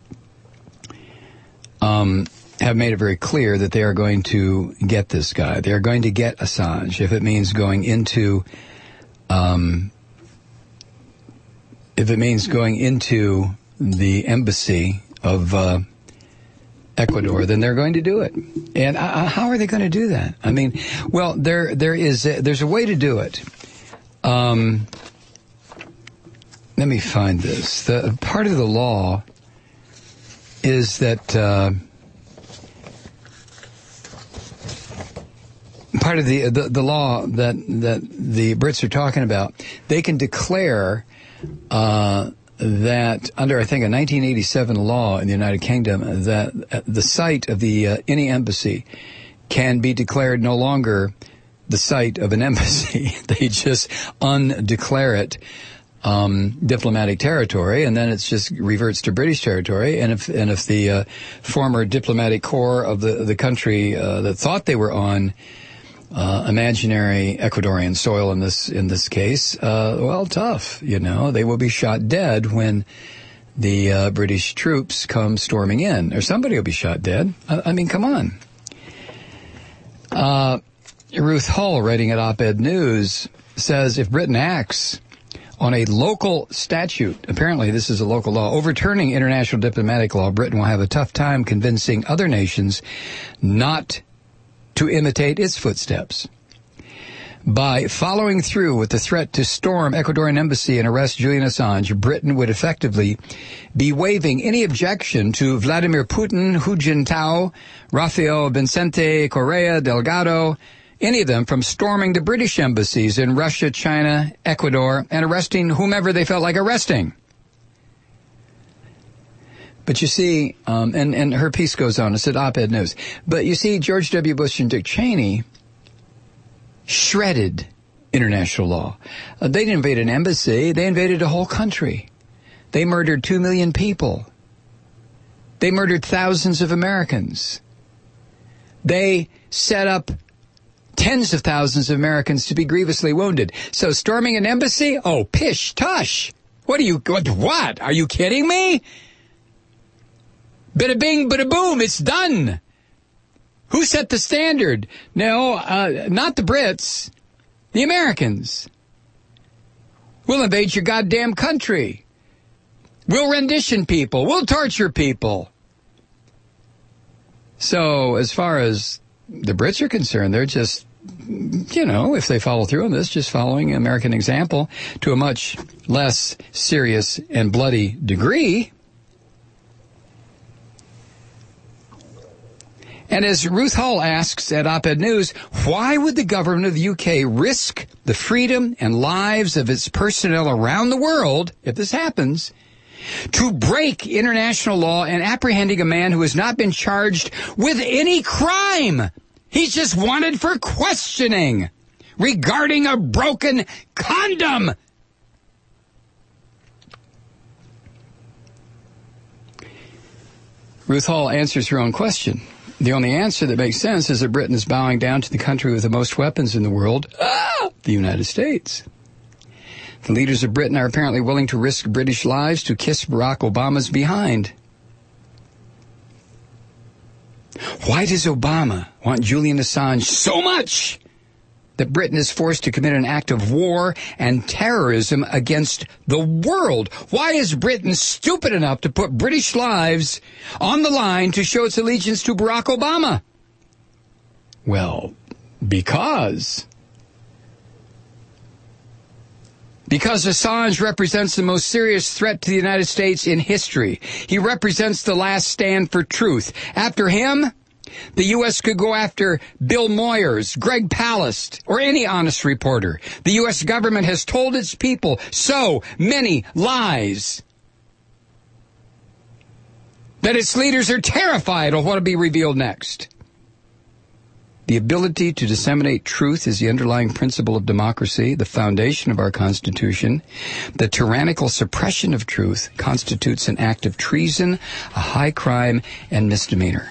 Um, have made it very clear that they are going to get this guy. They are going to get Assange, if it means going into, um, if it means going into the embassy of uh, Ecuador, then they're going to do it. And uh, how are they going to do that? I mean, well, there there is a, there's a way to do it. Um, let me find this. The part of the law is that. Uh, Part of the, the the law that that the Brits are talking about, they can declare uh, that under I think a nineteen eighty-seven law in the United Kingdom that the site of the uh, any embassy can be declared no longer the site of an embassy. They just undeclare it um, diplomatic territory, and then it just reverts to British territory. And if and if the uh, former diplomatic corps of the the country uh, that thought they were on Uh, imaginary Ecuadorian soil in this in this case, uh, well, tough, you know. They will be shot dead when the uh, British troops come storming in, or somebody will be shot dead. I, I mean, come on. Uh, Ruth Hull, writing at Op-Ed News, says if Britain acts on a local statute, apparently this is a local law, overturning international diplomatic law, Britain will have a tough time convincing other nations not to imitate its footsteps. By following through with the threat to storm Ecuadorian embassy and arrest Julian Assange, Britain would effectively be waiving any objection to Vladimir Putin, Hu Jintao, Rafael Vicente Correa Delgado, any of them from storming the British embassies in Russia, China, Ecuador, and arresting whomever they felt like arresting. But you see, um, and, and her piece goes on, it's at Op-Ed News, but you see, George W. Bush and Dick Cheney shredded international law. Uh, they didn't invade an embassy. They invaded a whole country. They murdered two million people. They murdered thousands of Americans. They set up tens of thousands of Americans to be grievously wounded. So storming an embassy? Oh, pish, tush. What are you, what, what? Are you kidding me? Bada bing, bada boom, it's done. Who set the standard? No, uh, not the Brits. The Americans. We'll invade your goddamn country. We'll rendition people. We'll torture people. So, as far as the Brits are concerned, they're just, you know, if they follow through on this, just following American example to a much less serious and bloody degree. And as Ruth Hull asks at Op-Ed News, why would the government of the U K risk the freedom and lives of its personnel around the world, if this happens, to break international law and apprehending a man who has not been charged with any crime? He's just wanted for questioning regarding a broken condom. Ruth Hull answers her own question. The only answer that makes sense is that Britain is bowing down to the country with the most weapons in the world, ah, the United States. The leaders of Britain are apparently willing to risk British lives to kiss Barack Obama's behind. Why does Obama want Julian Assange so much that Britain is forced to commit an act of war and terrorism against the world? Why is Britain stupid enough to put British lives on the line to show its allegiance to Barack Obama? Well, because... Because Assange represents the most serious threat to the United States in history. He represents the last stand for truth. After him, the U S could go after Bill Moyers, Greg Palast, or any honest reporter. The U S government has told its people so many lies that its leaders are terrified of what will be revealed next. The ability to disseminate truth is the underlying principle of democracy, the foundation of our Constitution. The tyrannical suppression of truth constitutes an act of treason, a high crime, and misdemeanor.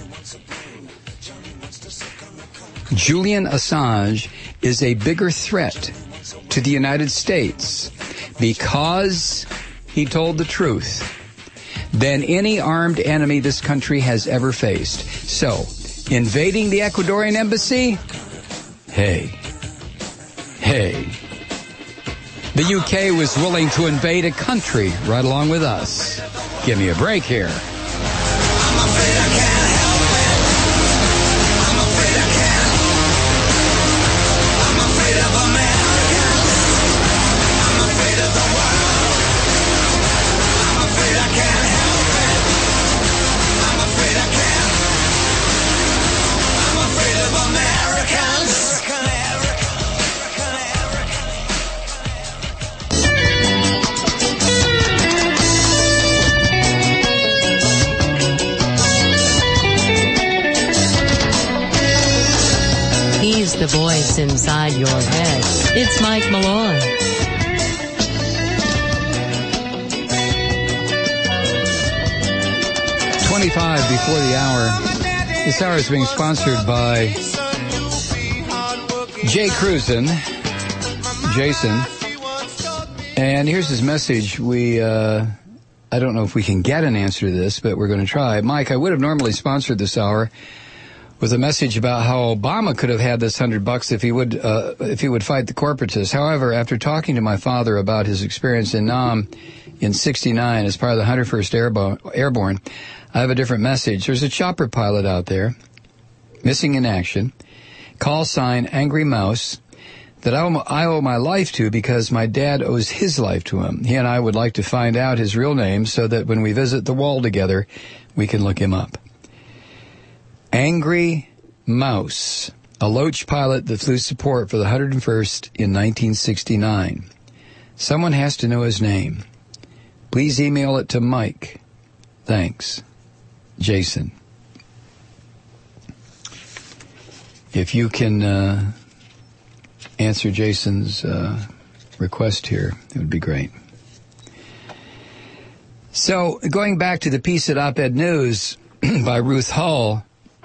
Julian Assange is a bigger threat to the United States because he told the truth than any armed enemy this country has ever faced. So, invading the Ecuadorian embassy? Hey. Hey. The U K was willing to invade a country right along with us. Give me a break here. I'm afraid I can't help it. I'm afraid I can't. I'm afraid of Americans. I'm afraid of the world. I'm afraid I can't help it. I'm afraid I can't. I'm afraid of Americans. He's the voice inside your head. It's Mike Malloy. twenty-five before the hour. This hour is being sponsored by Jay Cruzen, Jason. And here's his message. We uh, I don't know if we can get an answer to this, but we're going to try. Mike, I would have normally sponsored this hour with a message about how Obama could have had this hundred bucks if he would uh, if he would fight the corporatists. However, after talking to my father about his experience in Nam in sixty-nine as part of the one hundred first Airborne, I have a different message. There's a chopper pilot out there, missing in action, call sign Angry Mouse, that I owe, I owe my life to because my dad owes his life to him. He and I would like to find out his real name so that when we visit the wall together, we can look him up. Angry Mouse, a Loach pilot that flew support for the one hundred first in nineteen sixty-nine. Someone has to know his name. Please email it to Mike. Thanks. Jason. If you can uh, answer Jason's uh, request here, it would be great. So, going back to the piece at Op-Ed News by Ruth Hull,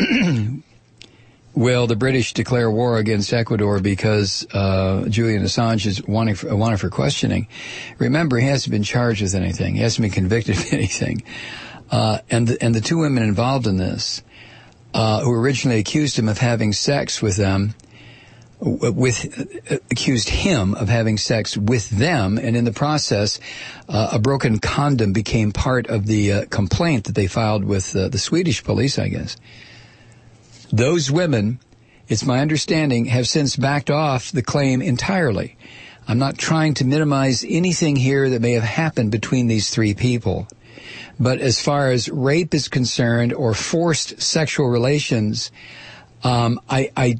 will the British declare war against Ecuador because uh, Julian Assange is wanting for, wanted for questioning? Remember, he hasn't been charged with anything. He hasn't been convicted of anything. Uh, and, the, and the two women involved in this, uh, who originally accused him of having sex with them, with uh, accused him of having sex with them, and in the process, uh, a broken condom became part of the uh, complaint that they filed with uh, the Swedish police, I guess. Those women, it's my understanding, have since backed off the claim entirely. I'm not trying to minimize anything here that may have happened between these three people. But as far as rape is concerned or forced sexual relations, um, I, I,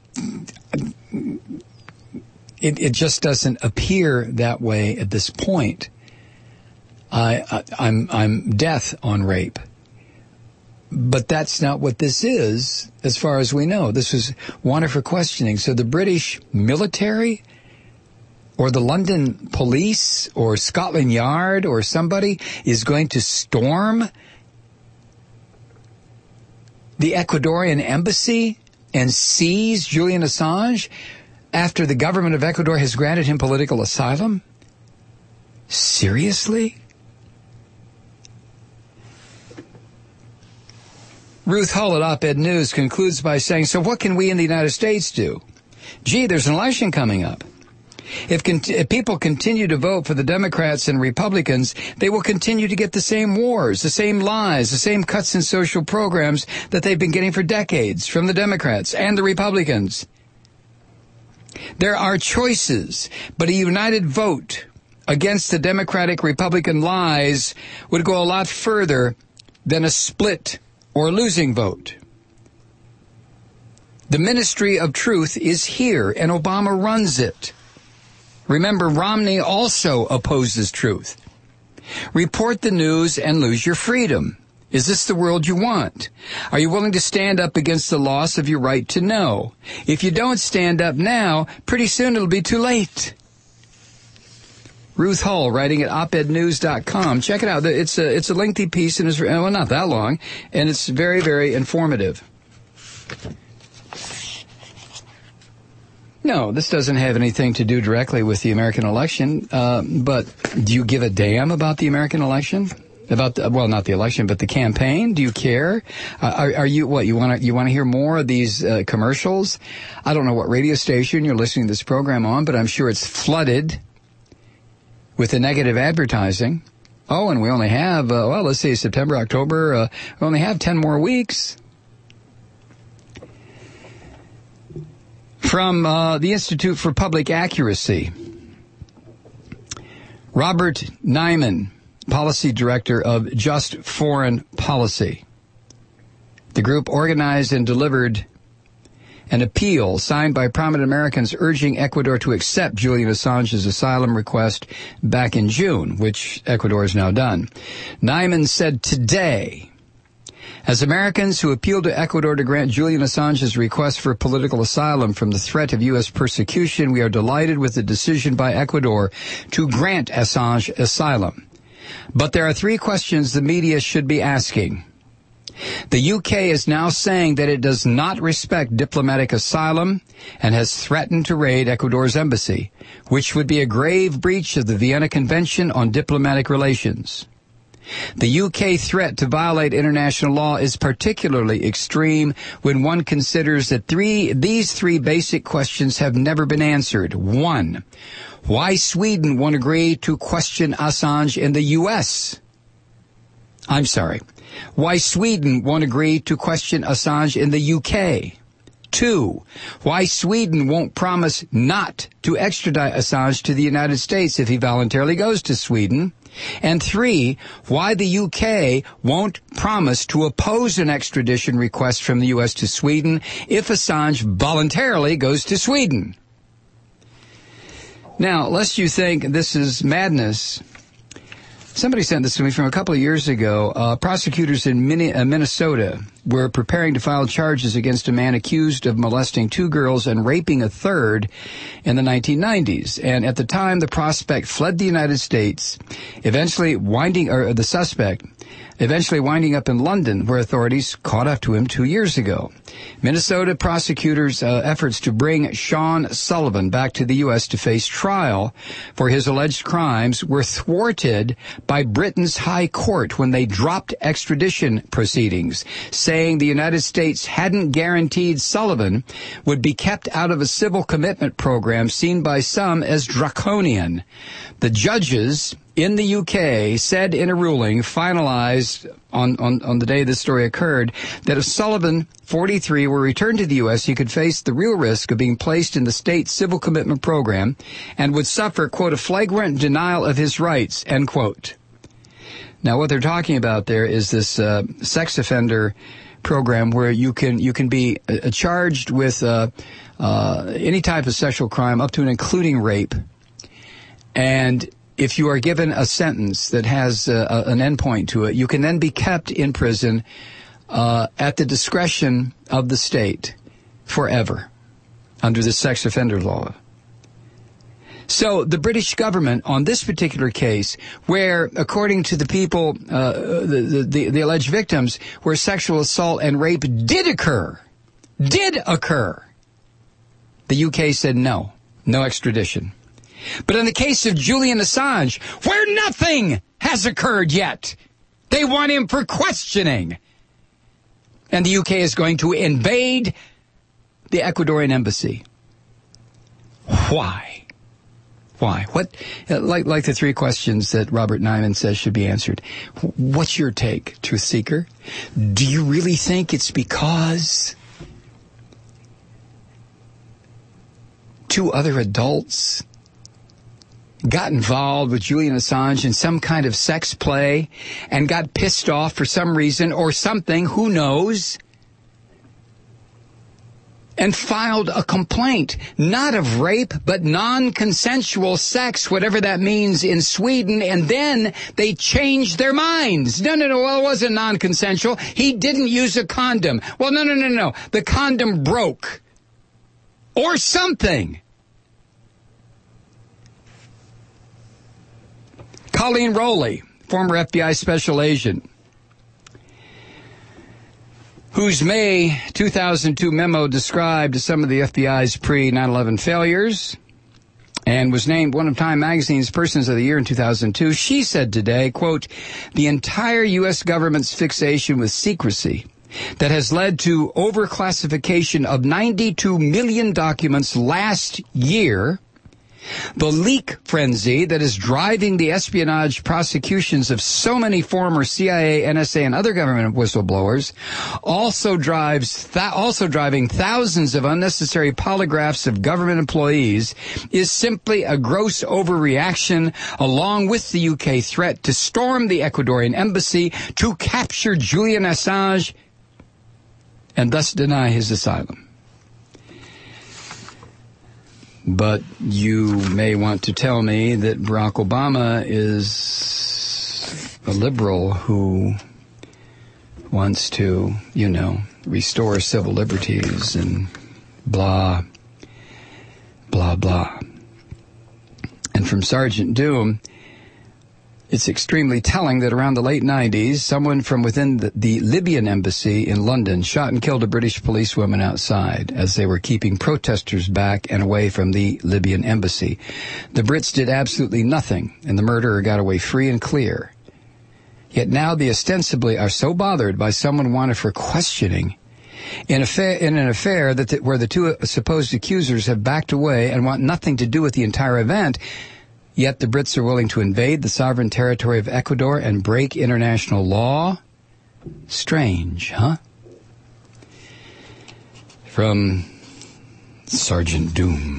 it, it just doesn't appear that way at this point. I, I, I'm, I'm death on rape. But that's not what this is, as far as we know. This was wanted for questioning. So the British military or the London police or Scotland Yard or somebody is going to storm the Ecuadorian embassy and seize Julian Assange after the government of Ecuador has granted him political asylum? Seriously? Ruth Hull at Op-Ed News concludes by saying, so what can we in the United States do? Gee, there's an election coming up. If, con- if people continue to vote for the Democrats and Republicans, they will continue to get the same wars, the same lies, the same cuts in social programs that they've been getting for decades from the Democrats and the Republicans. There are choices, but a united vote against the Democratic-Republican lies would go a lot further than a split or losing vote. The Ministry of Truth is here, and Obama runs it. Remember, Romney also opposes truth. Report the news and lose your freedom. Is this the world you want? Are you willing to stand up against the loss of your right to know? If you don't stand up now, pretty soon it'll be too late. Ruth Hull, writing at op ed news dot com. Check it out. It's a, it's a lengthy piece, and it's, well, not that long, and it's very, very informative. No, this doesn't have anything to do directly with the American election, uh, but do you give a damn about the American election? About the, well, not the election, but the campaign? Do you care? Uh, are, are you, what, you want to, you want to hear more of these uh, commercials? I don't know what radio station you're listening to this program on, but I'm sure it's flooded with the negative advertising. Oh, and we only have, uh, well, let's say September, October, uh, we only have ten more weeks. From uh, the Institute for Public Accuracy, Robert Nyman, Policy Director of Just Foreign Policy. The group organized and delivered an appeal signed by prominent Americans urging Ecuador to accept Julian Assange's asylum request back in June, which Ecuador has now done. Nyman said today, as Americans who appealed to Ecuador to grant Julian Assange's request for political asylum from the threat of U S persecution, we are delighted with the decision by Ecuador to grant Assange asylum. But there are three questions the media should be asking. The U K is now saying that it does not respect diplomatic asylum and has threatened to raid Ecuador's embassy, which would be a grave breach of the Vienna Convention on Diplomatic Relations. The U K threat to violate international law is particularly extreme when one considers that three, these three basic questions have never been answered. One, why Sweden won't agree to question Assange in the U S? I'm sorry. Why Sweden won't agree to question Assange in the U K? Two, why Sweden won't promise not to extradite Assange to the United States if he voluntarily goes to Sweden. And three, why the U K won't promise to oppose an extradition request from the U S to Sweden if Assange voluntarily goes to Sweden. Now, lest you think this is madness, somebody sent this to me from a couple of years ago. Uh, prosecutors in Minnesota were preparing to file charges against a man accused of molesting two girls and raping a third in the nineteen nineties. And at the time, the prospect fled the United States, eventually winding, or the suspect, eventually winding up in London, where authorities caught up to him two years ago. Minnesota prosecutors' uh, efforts to bring Sean Sullivan back to the U S to face trial for his alleged crimes were thwarted by Britain's High Court when they dropped extradition proceedings, saying the United States hadn't guaranteed Sullivan would be kept out of a civil commitment program seen by some as draconian. The judges in the U K said in a ruling finalized on, on, on the day this story occurred that if Sullivan, forty-three, were returned to the U S, he could face the real risk of being placed in the state civil commitment program and would suffer, quote, a flagrant denial of his rights, end quote. Now, what they're talking about there is this uh, sex offender program where you can you can be uh, charged with uh, uh, any type of sexual crime up to and including rape, and if you are given a sentence that has uh, an endpoint to it, you can then be kept in prison uh, at the discretion of the state forever under the sex offender law. So the British government on this particular case, where according to the people, uh, the, the, the alleged victims, where sexual assault and rape did occur, did occur, the U K said no, no extradition. But in the case of Julian Assange, where nothing has occurred yet, they want him for questioning. And the U K is going to invade the Ecuadorian embassy. Why? Why? What? Like, like the three questions that Robert Nyman says should be answered. What's your take, Truth Seeker? Do you really think it's because two other adults got involved with Julian Assange in some kind of sex play and got pissed off for some reason or something, who knows, and filed a complaint, not of rape, but non-consensual sex, whatever that means in Sweden, and then they changed their minds. No, no, no, well, it wasn't non-consensual. He didn't use a condom. Well, no, no, no, no. The condom broke. Or something. Colleen Rowley, former F B I special agent, whose May two thousand two memo described some of the F B I's pre nine eleven failures and was named one of Time Magazine's Persons of the Year in two thousand two, she said today, quote, the entire U S government's fixation with secrecy that has led to overclassification of ninety-two million documents last year, the leak frenzy that is driving the espionage prosecutions of so many former C I A, N S A, and other government whistleblowers, also drives th- also driving thousands of unnecessary polygraphs of government employees, is simply a gross overreaction, along with the U K threat to storm the Ecuadorian embassy to capture Julian Assange and thus deny his asylum. But you may want to tell me that Barack Obama is a liberal who wants to, you know, restore civil liberties and blah, blah, blah. And from Sergeant Doom, it's extremely telling that around the late nineties, someone from within the, the Libyan embassy in London shot and killed a British policewoman outside as they were keeping protesters back and away from the Libyan embassy. The Brits did absolutely nothing, and the murderer got away free and clear. Yet now they ostensibly are so bothered by someone wanted for questioning in, affair, in an affair that the, where the two supposed accusers have backed away and want nothing to do with the entire event, yet the Brits are willing to invade the sovereign territory of Ecuador and break international law? Strange, huh? From Sergeant Doom.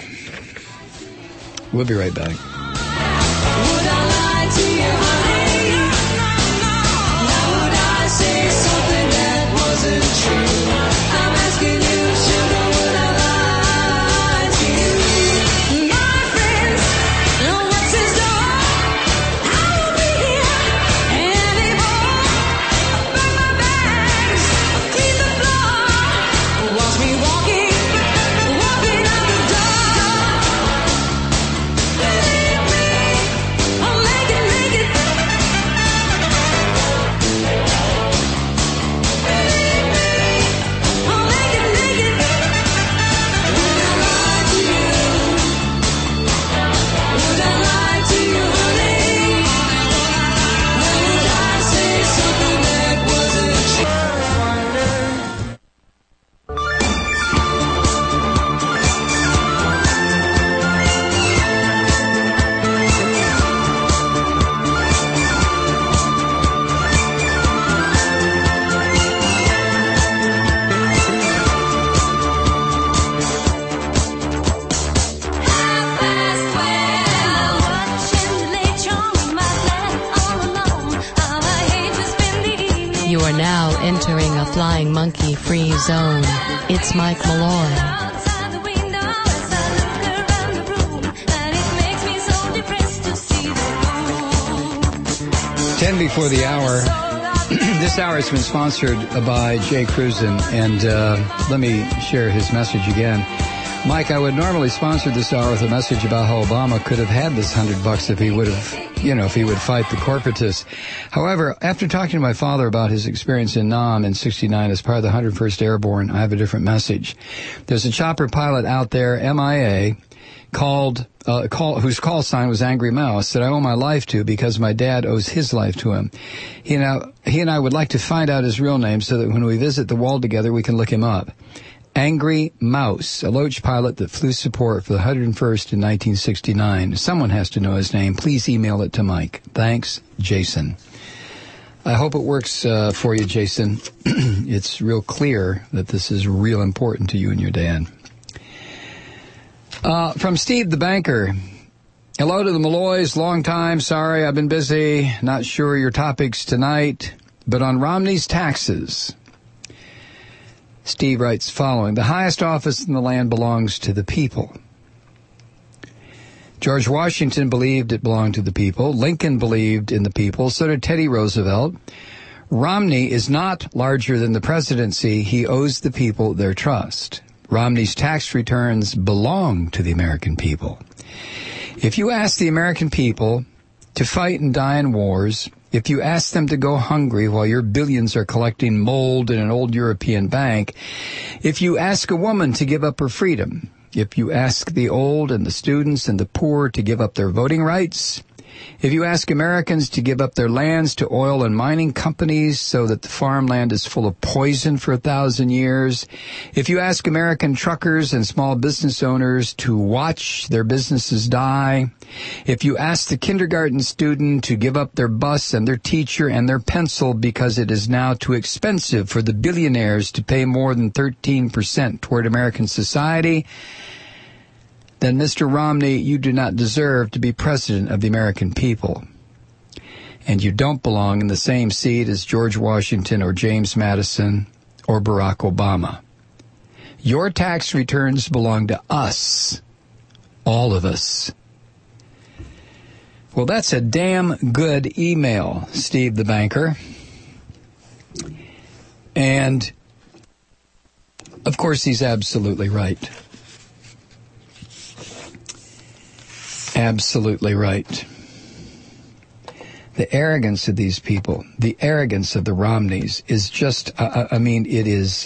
We'll be right back. Would I lie to you, honey? Now would I say something that wasn't true? I'm asking you, sugar, would I lie to you? My friends, no what's in store. I will be here anymore. Burn my bags, clean the floor. Watch me walking, walking out the door. Believe me, I'll make it, make it. Believe me, I'll make it, make it. Would I lie to you? Would I lie to you, honey? Now would I say something that wasn't true? You are now entering a flying monkey free zone. It's Mike Malloy. Outside the window, as I look around the room, and it makes me so depressed to see the moon. Ten before the hour. This hour has been sponsored by Jay Cruzen, and uh, let me share his message again. Mike, I would normally sponsor this hour with a message about how Obama could have had this hundred bucks if he would have, you know, if he would fight the corporatists. However, after talking to my father about his experience in Nam in sixty-nine as part of the one hundred first Airborne, I have a different message. There's a chopper pilot out there, M I A, called, uh, call, whose call sign was Angry Mouse, that I owe my life to because my dad owes his life to him. He and I, he and I would like to find out his real name so that when we visit the wall together, we can look him up. Angry Mouse, a Loach pilot that flew support for the one hundred first in nineteen sixty-nine. Someone has to know his name. Please email it to Mike. Thanks, Jason. I hope it works uh, for you, Jason. It's real clear that this is real important to you and your dad. Uh, from Steve the Banker. Hello to the Malloys. Long time. Sorry, I've been busy. Not sure your topics tonight. But on Romney's taxes, Steve writes following. The highest office in the land belongs to the people. George Washington believed it belonged to the people. Lincoln believed in the people. So did Teddy Roosevelt. Romney is not larger than the presidency. He owes the people their trust. Romney's tax returns belong to the American people. If you ask the American people to fight and die in wars, if you ask them to go hungry while your billions are collecting mold in an old European bank, if you ask a woman to give up her freedom, if you ask the old and the students and the poor to give up their voting rights, if you ask Americans to give up their lands to oil and mining companies so that the farmland is full of poison for a thousand years, if you ask American truckers and small business owners to watch their businesses die, if you ask the kindergarten student to give up their bus and their teacher and their pencil because it is now too expensive for the billionaires to pay more than thirteen percent toward American society, then, Mister Romney, you do not deserve to be president of the American people. And you don't belong in the same seat as George Washington or James Madison or Barack Obama. Your tax returns belong to us, all of us. Well, that's a damn good email, Steve the Banker. And, of course, he's absolutely right. Absolutely right. The arrogance of these people, the arrogance of the Romneys is just, uh, I mean, it is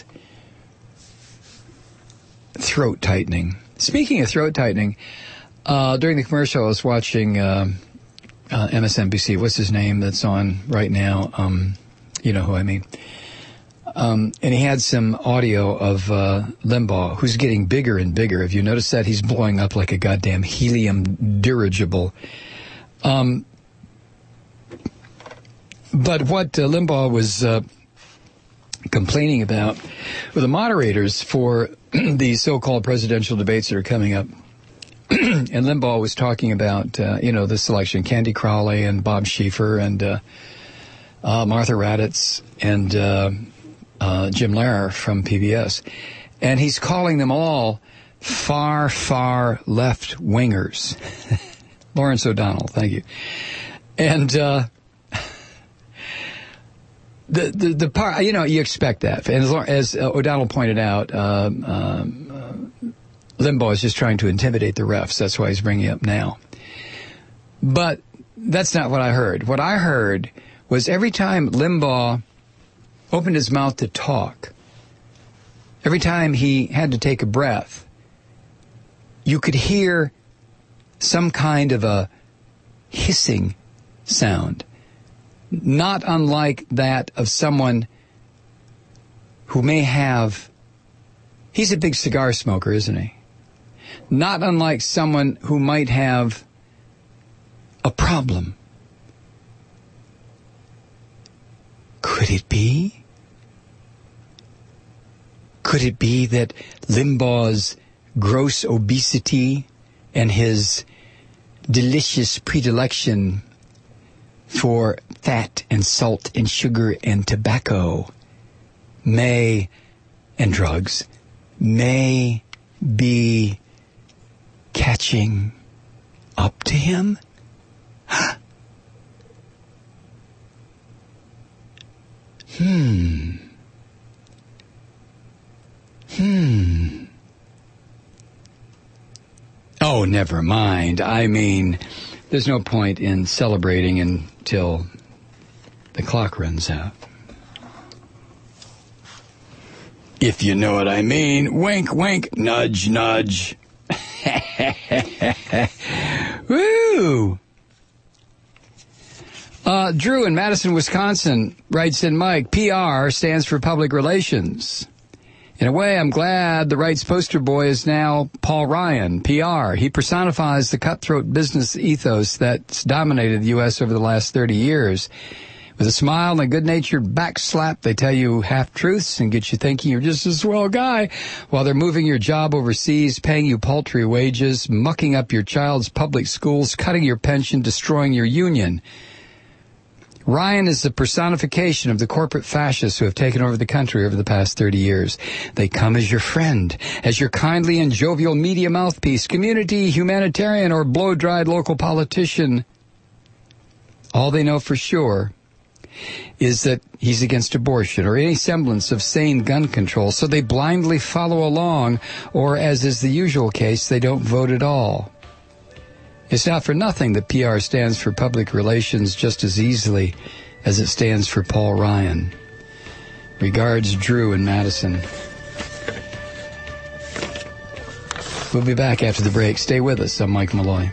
throat tightening. Speaking of throat tightening, uh, during the commercial I was watching uh, uh, M S N B C. What's his name that's on right now? Um, you know who I mean. Um, and he had some audio of uh, Limbaugh, who's getting bigger and bigger. Have you noticed that? He's blowing up like a goddamn helium dirigible. Um, but what uh, Limbaugh was uh, complaining about were the moderators for the so-called presidential debates that are coming up. And Limbaugh was talking about, uh, you know, this election, Candy Crowley and Bob Schieffer and uh, uh, Martha Raddatz and uh, uh, Jim Lehrer from P B S. And he's calling them all far, far left-wingers. Lawrence O'Donnell, thank you. And uh, the, the, the part, you know, you expect that. And as, as O'Donnell pointed out, um, um, uh, Limbaugh is just trying to intimidate the refs. That's why he's bringing it up now. But that's not what I heard. What I heard was every time Limbaugh opened his mouth to talk, every time he had to take a breath, you could hear some kind of a hissing sound, not unlike that of someone who may have, he's a big cigar smoker, isn't he? Not unlike someone who might have a problem. Could it be? Could it be that Limbaugh's gross obesity and his delicious predilection for fat and salt and sugar and tobacco may, and drugs, may be catching up to him? Hmm. Hmm. Oh, never mind. I mean, there's no point in celebrating until the clock runs out. If you know what I mean. Wink, wink, nudge, nudge. Woo! Uh, Drew in Madison, Wisconsin writes in, Mike, P R stands for public relations. In a way, I'm glad the right's poster boy is now Paul Ryan, P R. He personifies the cutthroat business ethos that's dominated the U S over the last thirty years. With a smile and a good-natured backslap, they tell you half-truths and get you thinking you're just a swell guy while they're moving your job overseas, paying you paltry wages, mucking up your child's public schools, cutting your pension, destroying your union. Ryan is the personification of the corporate fascists who have taken over the country over the past thirty years. They come as your friend, as your kindly and jovial media mouthpiece, community, humanitarian, or blow-dried local politician. All they know for sure is that he's against abortion or any semblance of sane gun control, so they blindly follow along, or, as is the usual case, they don't vote at all. It's not for nothing that P R stands for public relations just as easily as it stands for Paul Ryan. Regards, Drew in Madison. We'll be back after the break. Stay with us. I'm Mike Malloy.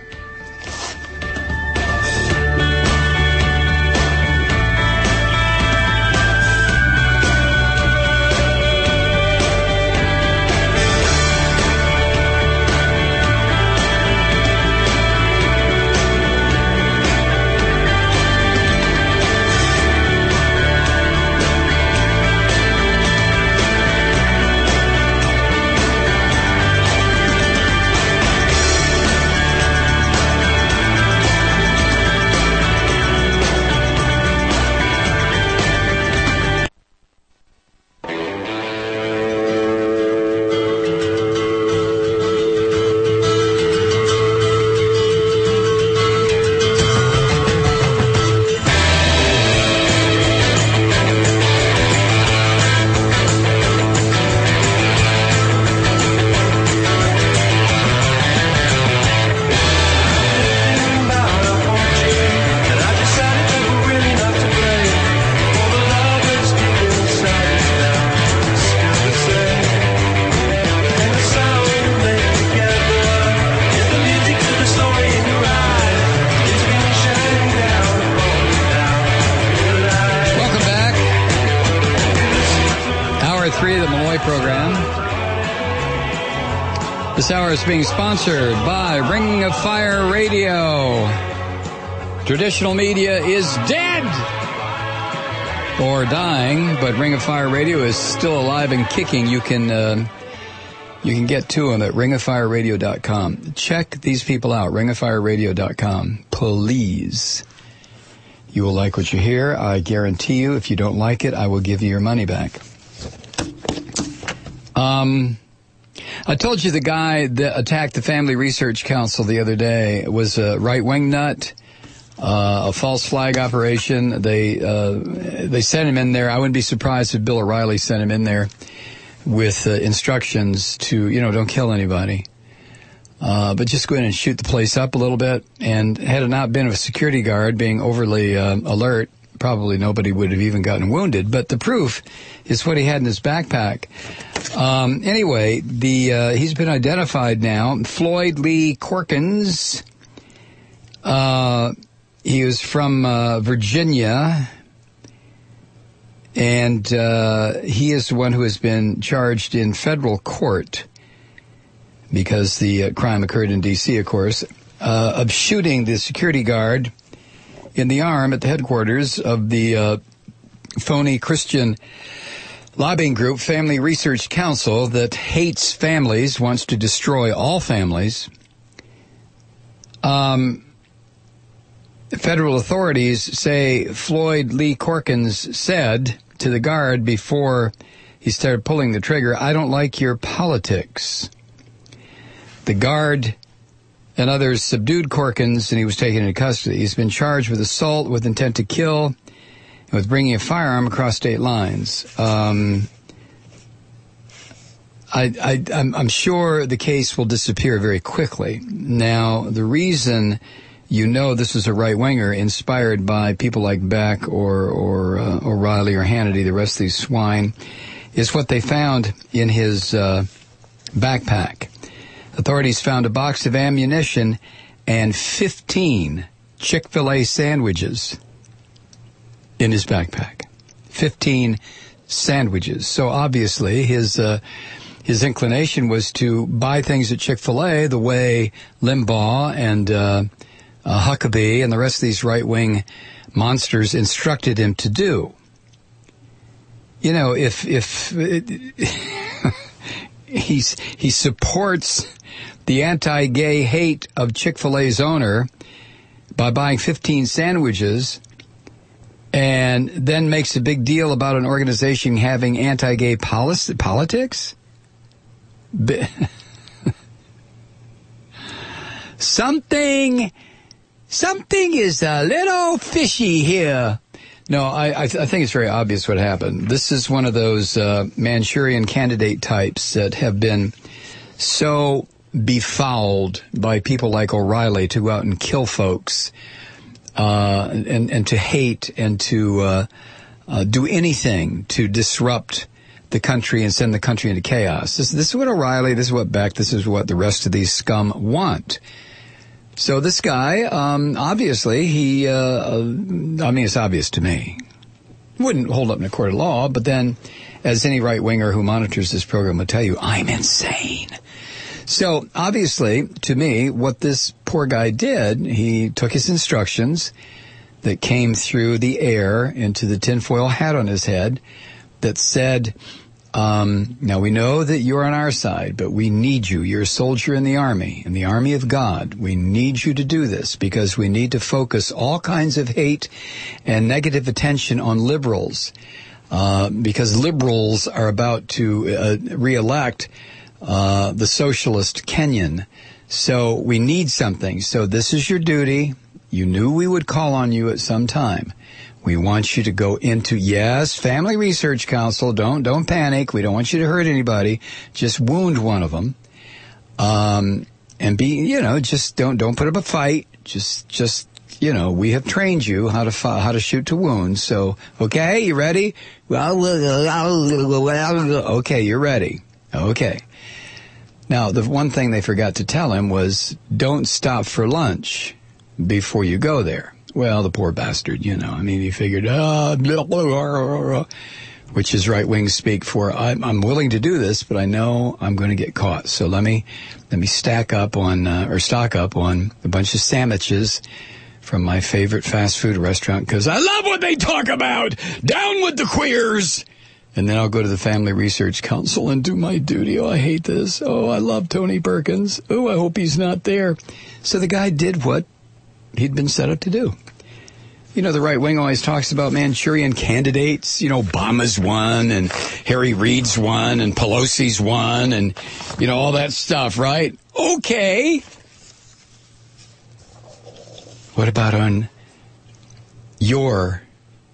program. This hour is being sponsored by Ring of Fire Radio. Traditional media is dead or dying, but Ring of Fire Radio is still alive and kicking. You can uh, you can get to them at ring of fire radio dot com. Check these people out, ring of fire radio dot com. Please. You will like what you hear. I guarantee you, if you don't like it, I will give you your money back. Um, I told you the guy that attacked the Family Research Council the other day was a right-wing nut, uh, a false flag operation. They uh, they sent him in there. I wouldn't be surprised if Bill O'Reilly sent him in there with uh, instructions to, you know, don't kill anybody. Uh, but just go in and shoot the place up a little bit. And had it not been of a security guard being overly uh, alert, probably nobody would have even gotten wounded. But the proof is what he had in his backpack. Um, anyway, the uh, he's been identified now. Floyd Lee Corkins. Uh, he was from uh, Virginia. And uh, he is the one who has been charged in federal court, because the uh, crime occurred in D C, of course, uh, of shooting the security guard in the arm at the headquarters of the uh, phony Christian lobbying group, Family Research Council, that hates families, wants to destroy all families. Um, federal authorities say Floyd Lee Corkins said to the guard before he started pulling the trigger, "I don't like your politics." The guard and others subdued Corkins, and he was taken into custody. He's been charged with assault with intent to kill and with bringing a firearm across state lines. Um, I, I, I'm, I'm sure the case will disappear very quickly. Now, the reason you know this is a right-winger inspired by people like Beck or, or uh, O'Reilly or Hannity, the rest of these swine, is what they found in his uh, backpack. Authorities found a box of ammunition and fifteen Chick-fil-A sandwiches in his backpack. fifteen sandwiches. So obviously his uh, his inclination was to buy things at Chick-fil-A the way Limbaugh and uh, uh, Huckabee and the rest of these right-wing monsters instructed him to do. You know, if if he's he supports the anti-gay hate of Chick-fil-A's owner by buying fifteen sandwiches, and then makes a big deal about an organization having anti-gay policy, politics? something, something is a little fishy here. No, I, I, th- I think it's very obvious what happened. This is one of those uh, Manchurian candidate types that have been so befouled by people like O'Reilly to go out and kill folks, uh, and, and to hate and to uh, uh, do anything to disrupt the country and send the country into chaos. This, this is what O'Reilly, this is what Beck, this is what the rest of these scum want. So this guy, um, obviously, he, uh, I mean, it's obvious to me. Wouldn't hold up in a court of law, but then, as any right-winger who monitors this program will tell you, I'm insane. So, obviously, to me, what this poor guy did, he took his instructions that came through the air into the tinfoil hat on his head that said, um, now we know that you're on our side, but we need you. You're a soldier in the army, in the army of God. We need you to do this because we need to focus all kinds of hate and negative attention on liberals, uh, because liberals are about to uh, reelect Uh, the socialist Kenyan. So we need something. So this is your duty. You knew we would call on you at some time. We want you to go into, yes, Family Research Council. Don't, don't panic. We don't want you to hurt anybody. Just wound one of them. Um, and be, you know, just don't, don't put up a fight. Just, just, you know, we have trained you how to, how to shoot to wound. So, okay, you ready? Okay, you're ready. Okay. Now, the one thing they forgot to tell him was, don't stop for lunch before you go there. Well, the poor bastard, you know, I mean, he figured, ah, blah, blah, blah, blah. which is right-wing speak for I'm, I'm willing to do this, but I know I'm going to get caught. So let me let me stack up on uh, or stock up on a bunch of sandwiches from my favorite fast food restaurant because I love what they talk about. Down with the queers. And then I'll go to the Family Research Council and do my duty. Oh, I hate this. Oh, I love Tony Perkins. Oh, I hope he's not there. So the guy did what he'd been set up to do. You know, the right wing always talks about Manchurian candidates. You know, Obama's one, and Harry Reid's one, and Pelosi's one, and, you know, all that stuff, right? Okay. What about on your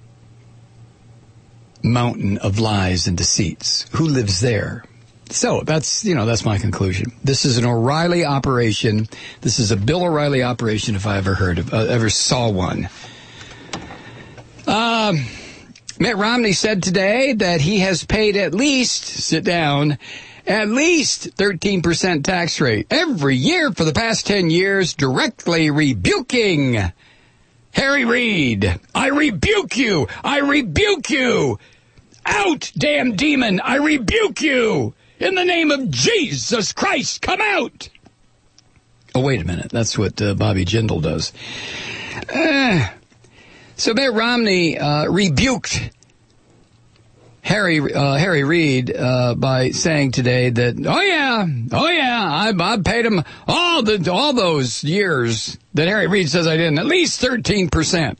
mountain of lies and deceits? Who lives there? So that's, you know, that's my conclusion. This is an O'Reilly operation. This is a Bill O'Reilly operation if I ever heard of, uh, ever saw one. Um, Mitt Romney said today that he has paid at least, sit down, at least thirteen percent tax rate every year for the past ten years, directly rebuking Harry Reid. I rebuke you. I rebuke you. Out, damn demon. I rebuke you. In the name of Jesus Christ, come out. Oh, wait a minute. That's what uh, Bobby Jindal does. Uh, So Mitt Romney uh, rebuked Harry uh, Harry Reid uh, by saying today that, oh yeah, oh yeah, I, I paid him all the all those years that Harry Reid says I didn't, at least thirteen percent.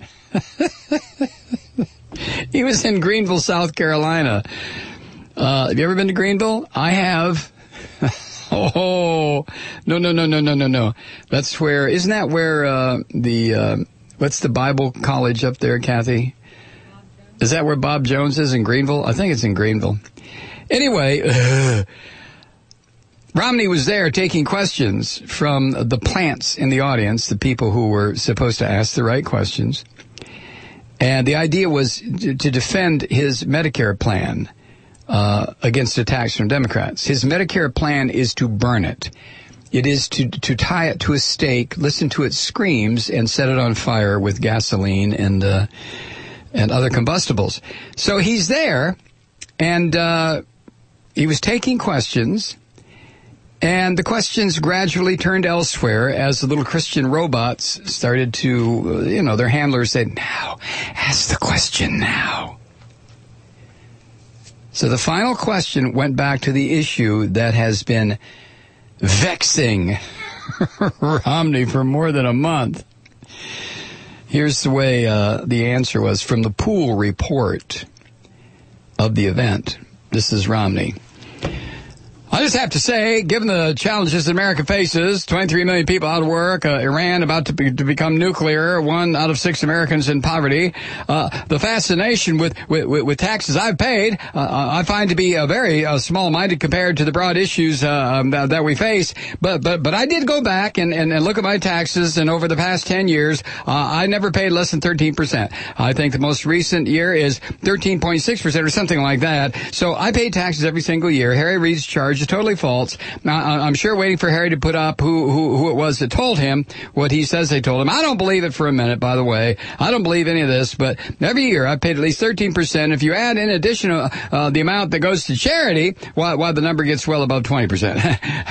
He was in Greenville, South Carolina. Uh, have you ever been to Greenville? I have. Oh, no, no, no, no, no, no, no. That's where, isn't that where uh, the... Uh, What's the Bible college up there, Kathy? Is that where Bob Jones is in Greenville? I think it's in Greenville. Anyway, uh, Romney was there taking questions from the plants in the audience, the people who were supposed to ask the right questions. And the idea was to, to defend his Medicare plan uh, against attacks from Democrats. His Medicare plan is to burn it. It is to to tie it to a stake, listen to its screams, and set it on fire with gasoline and uh, and other combustibles. So he's there, and uh, he was taking questions, and the questions gradually turned elsewhere as the little Christian robots started to, uh, you know, their handlers said, "Now, ask the question now." So the final question went back to the issue that has been vexing Romney for more than a month. Here's the way uh, the answer was from the pool report of the event. This is Romney. I just have to say, given the challenges that America faces, twenty-three million people out of work, uh, Iran about to, be, to become nuclear, one out of six Americans in poverty, uh, the fascination with, with, with taxes I've paid, uh, I find to be uh, very uh, small-minded compared to the broad issues uh, um, that, that we face. But but but I did go back and, and, and look at my taxes, and over the past ten years, uh, I never paid less than thirteen percent. I think the most recent year is thirteen point six percent or something like that. So I pay taxes every single year. Harry Reid's charge is totally false. Now, I'm sure waiting for Harry to put up who, who who it was that told him what he says they told him. I don't believe it for a minute, by the way. I don't believe any of this, but every year I've paid at least thirteen percent. If you add in addition uh, the amount that goes to charity, why, why the number gets well above twenty percent.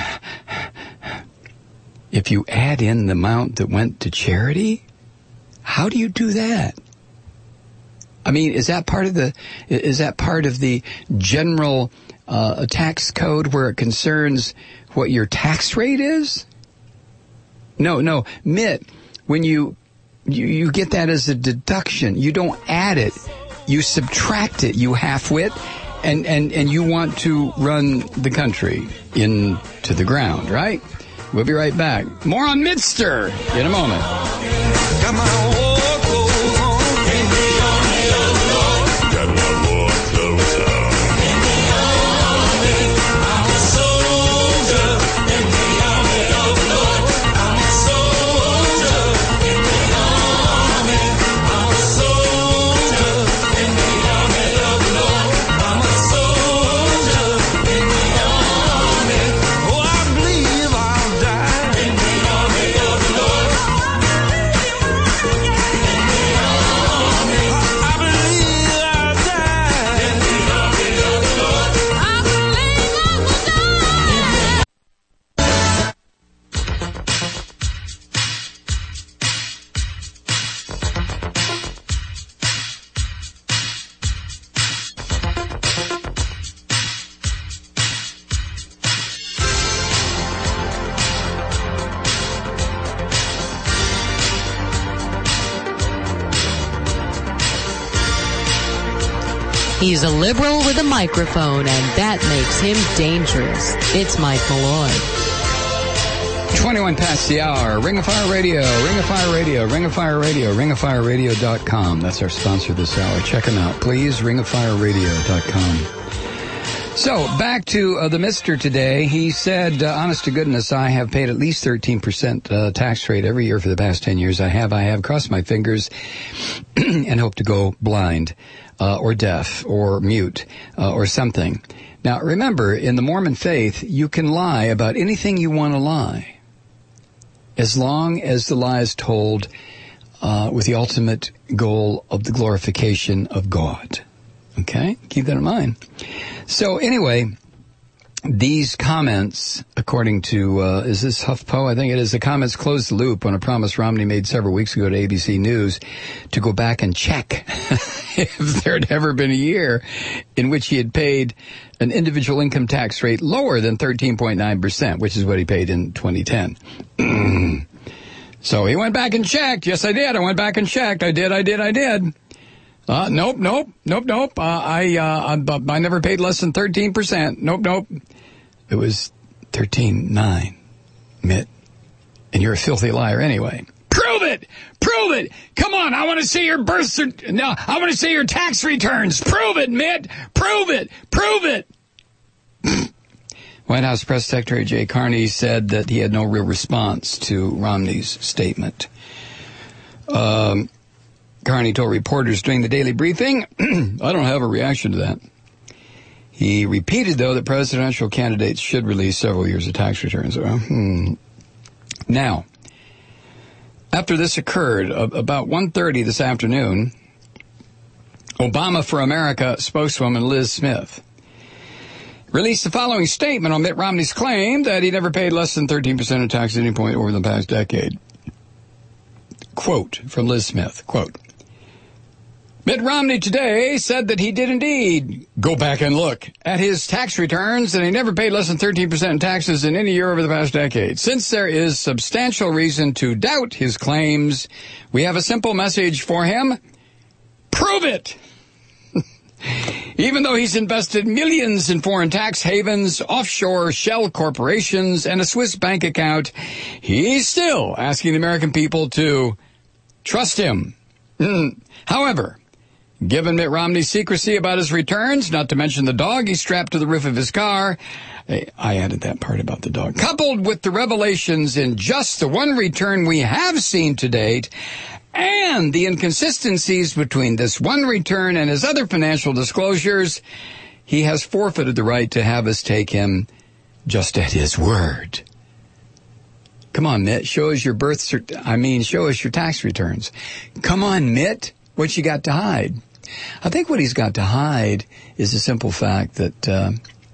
If you add in the amount that went to charity, how do you do that? I mean, is that part of the is that part of the general uh, a tax code where it concerns what your tax rate is? No, no. Mitt, when you, you, you get that as a deduction, you don't add it. You subtract it, you half-wit, and, and, and you want to run the country into the ground, right? We'll be right back. More on Mittster in a moment. Got my war clothes on. Got my war clothes on. I'm a soldier in the army of the Lord. I'm a soldier in the army. I'm a soldier in the army of the Lord. I'm a soldier in the army. Oh, I believe I'll die in the army of the Lord. He's a liberal with a microphone, and that makes him dangerous. It's Mike Malloy. twenty-one past the hour. Ring of Fire Radio, Ring of Fire Radio, Ring of Fire Radio, ring of fire radio dot com. That's our sponsor this hour. Check them out, please, ring of fire radio dot com. So, back to uh, the mister today. He said, uh, honest to goodness, I have paid at least thirteen percent uh, tax rate every year for the past ten years. I have, I have crossed my fingers and hope to go blind uh, or deaf or mute uh, or something. Now, remember, in the Mormon faith, you can lie about anything you want to lie, as long as the lie is told uh, with the ultimate goal of the glorification of God. Okay? Keep that in mind. So anyway, these comments, according to, uh, is this HuffPo? I think it is. The comments close the loop on a promise Romney made several weeks ago to A B C News to go back and check if there had ever been a year in which he had paid an individual income tax rate lower than thirteen point nine percent, which is what he paid in twenty ten. So he went back and checked. Yes, I did. I went back and checked. I did, I did, I did. Uh, nope, nope, nope, nope. Uh, I, uh, I, I never paid less than thirteen percent. Nope, nope. It was thirteen nine, Mitt. And you're a filthy liar anyway. Prove it! Prove it! Come on, I want to see your birth cert- No, I want to see your tax returns. Prove it, Mitt! Prove it! Prove it! White House Press Secretary Jay Carney said that he had no real response to Romney's statement. Um... Carney told reporters during the daily briefing, I don't have a reaction to that. He repeated, though, that presidential candidates should release several years of tax returns. Well, hmm. Now, after this occurred, uh, about one thirty this afternoon, Obama for America spokeswoman Liz Smith released the following statement on Mitt Romney's claim that he never paid less than thirteen percent of tax at any point over the past decade. Quote from Liz Smith, quote, Mitt Romney today said that he did indeed go back and look at his tax returns and he never paid less than thirteen percent in taxes in any year over the past decade. Since there is substantial reason to doubt his claims, we have a simple message for him. Prove it! Even though he's invested millions in foreign tax havens, offshore shell corporations, and a Swiss bank account, he's still asking the American people to trust him. Mm. However, given Mitt Romney's secrecy about his returns, not to mention the dog he strapped to the roof of his car, I added that part about the dog, coupled with the revelations in just the one return we have seen to date, and the inconsistencies between this one return and his other financial disclosures, he has forfeited the right to have us take him just at his word. Come on, Mitt, show us your birth cert- I mean, show us your tax returns. Come on, Mitt, what you got to hide? I think what he's got to hide is the simple fact that uh,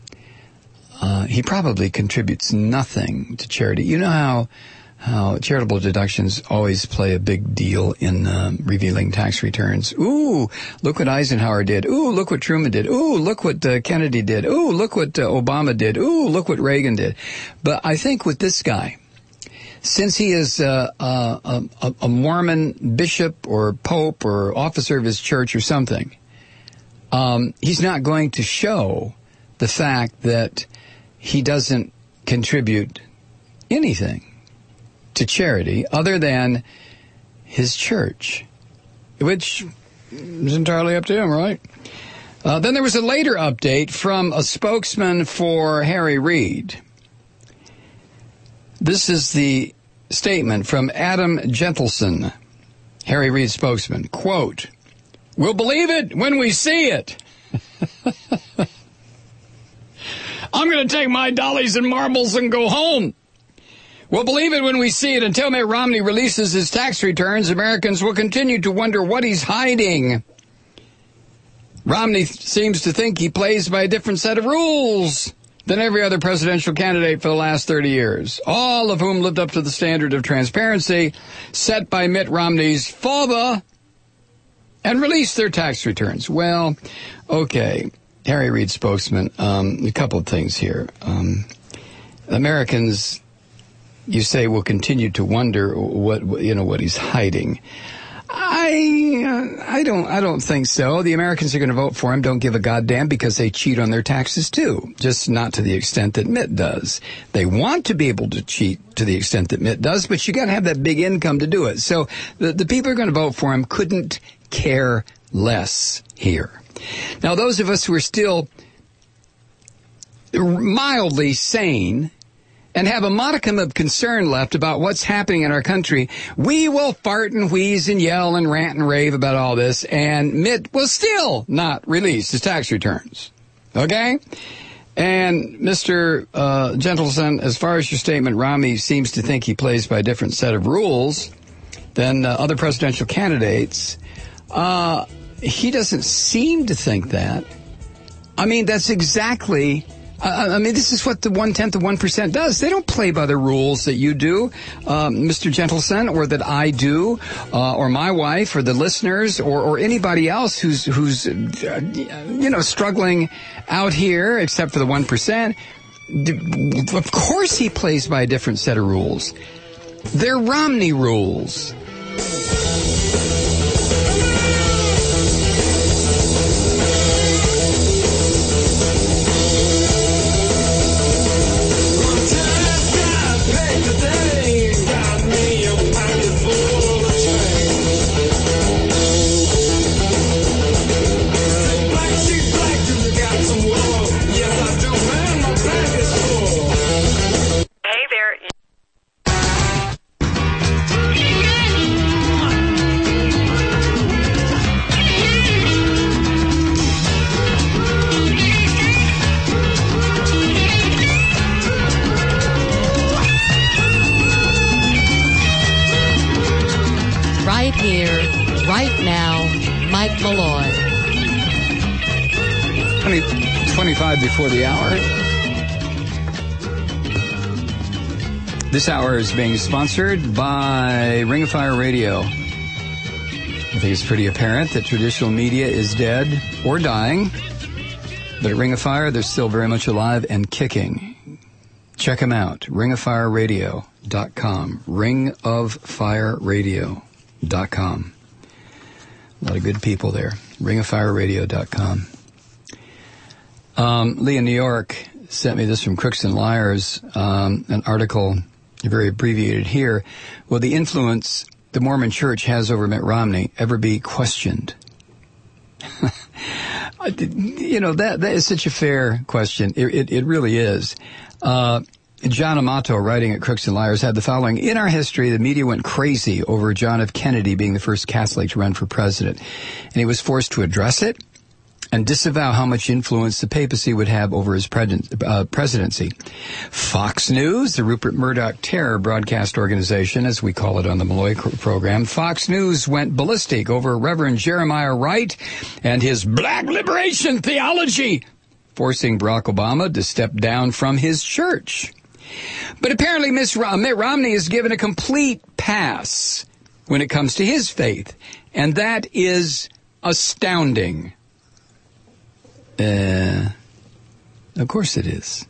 uh, he probably contributes nothing to charity. You know how how charitable deductions always play a big deal in uh, revealing tax returns. Ooh, look what Eisenhower did. Ooh, look what Truman did. Ooh, look what uh, Kennedy did. Ooh, look what uh, Obama did. Ooh, look what Reagan did. But I think with this guy, since he is uh, uh, a, a Mormon bishop or pope or officer of his church or something, um, he's not going to show the fact that he doesn't contribute anything to charity other than his church, which is entirely up to him, right? Uh, then there was a later update from a spokesman for Harry Reid. This is the statement from Adam Gentleson, Harry Reid's spokesman. Quote, we'll believe it when we see it. I'm going to take my dollies and marbles and go home. We'll believe it when we see it. Until Mitt Romney releases his tax returns, Americans will continue to wonder what he's hiding. Romney seems to think he plays by a different set of rules than every other presidential candidate for the last thirty years, all of whom lived up to the standard of transparency set by Mitt Romney's father and released their tax returns. Well, okay, Harry Reid spokesman, um, a couple of things here. Um, Americans, you say, will continue to wonder what, you know, what he's hiding. I I uh, I don't I don't think so. The Americans are going to vote for him. Don't give a goddamn because they cheat on their taxes too, just not to the extent that Mitt does. They want to be able to cheat to the extent that Mitt does, but you got to have that big income to do it. So the the people who are going to vote for him couldn't care less here. Now, those of us who are still mildly sane and have a modicum of concern left about what's happening in our country, we will fart and wheeze and yell and rant and rave about all this, and Mitt will still not release his tax returns. Okay? And Mister Uh, Gentleson, as far as your statement, Romney seems to think he plays by a different set of rules than uh, other presidential candidates. Uh, he doesn't seem to think that. I mean, that's exactly... Uh, I mean, this is what the one-tenth of one percent does. They don't play by the rules that you do, um, Mister Gentleson, or that I do, uh, or my wife, or the listeners, or, or anybody else who's, who's uh, you know, struggling out here, except for the one percent. Of course he plays by a different set of rules. They're Romney rules. twenty-five before the hour. This hour is being sponsored by Ring of Fire Radio. I think it's pretty apparent that traditional media is dead or dying, but at Ring of Fire, they're still very much alive and kicking. Check them out, ring of fire radio dot com. ring of fire radio dot com. A lot of good people there. ring of fire radio dot com. Um, Lee in New York sent me this from Crooks and Liars, um, an article, very abbreviated here. Will the influence the Mormon Church has over Mitt Romney ever be questioned? You know, that that is such a fair question. It, it, it really is. Uh, John Amato, writing at Crooks and Liars, had the following. In our history, the media went crazy over John F. Kennedy being the first Catholic to run for president, and he was forced to address it and disavow how much influence the papacy would have over his uh, presidency. Fox News, the Rupert Murdoch terror broadcast organization, as we call it on the Malloy program, Fox News went ballistic over Reverend Jeremiah Wright and his black liberation theology, forcing Barack Obama to step down from his church. But apparently Miss Rom- Mitt Romney is given a complete pass when it comes to his faith, and that is astounding. Uh, of course it is.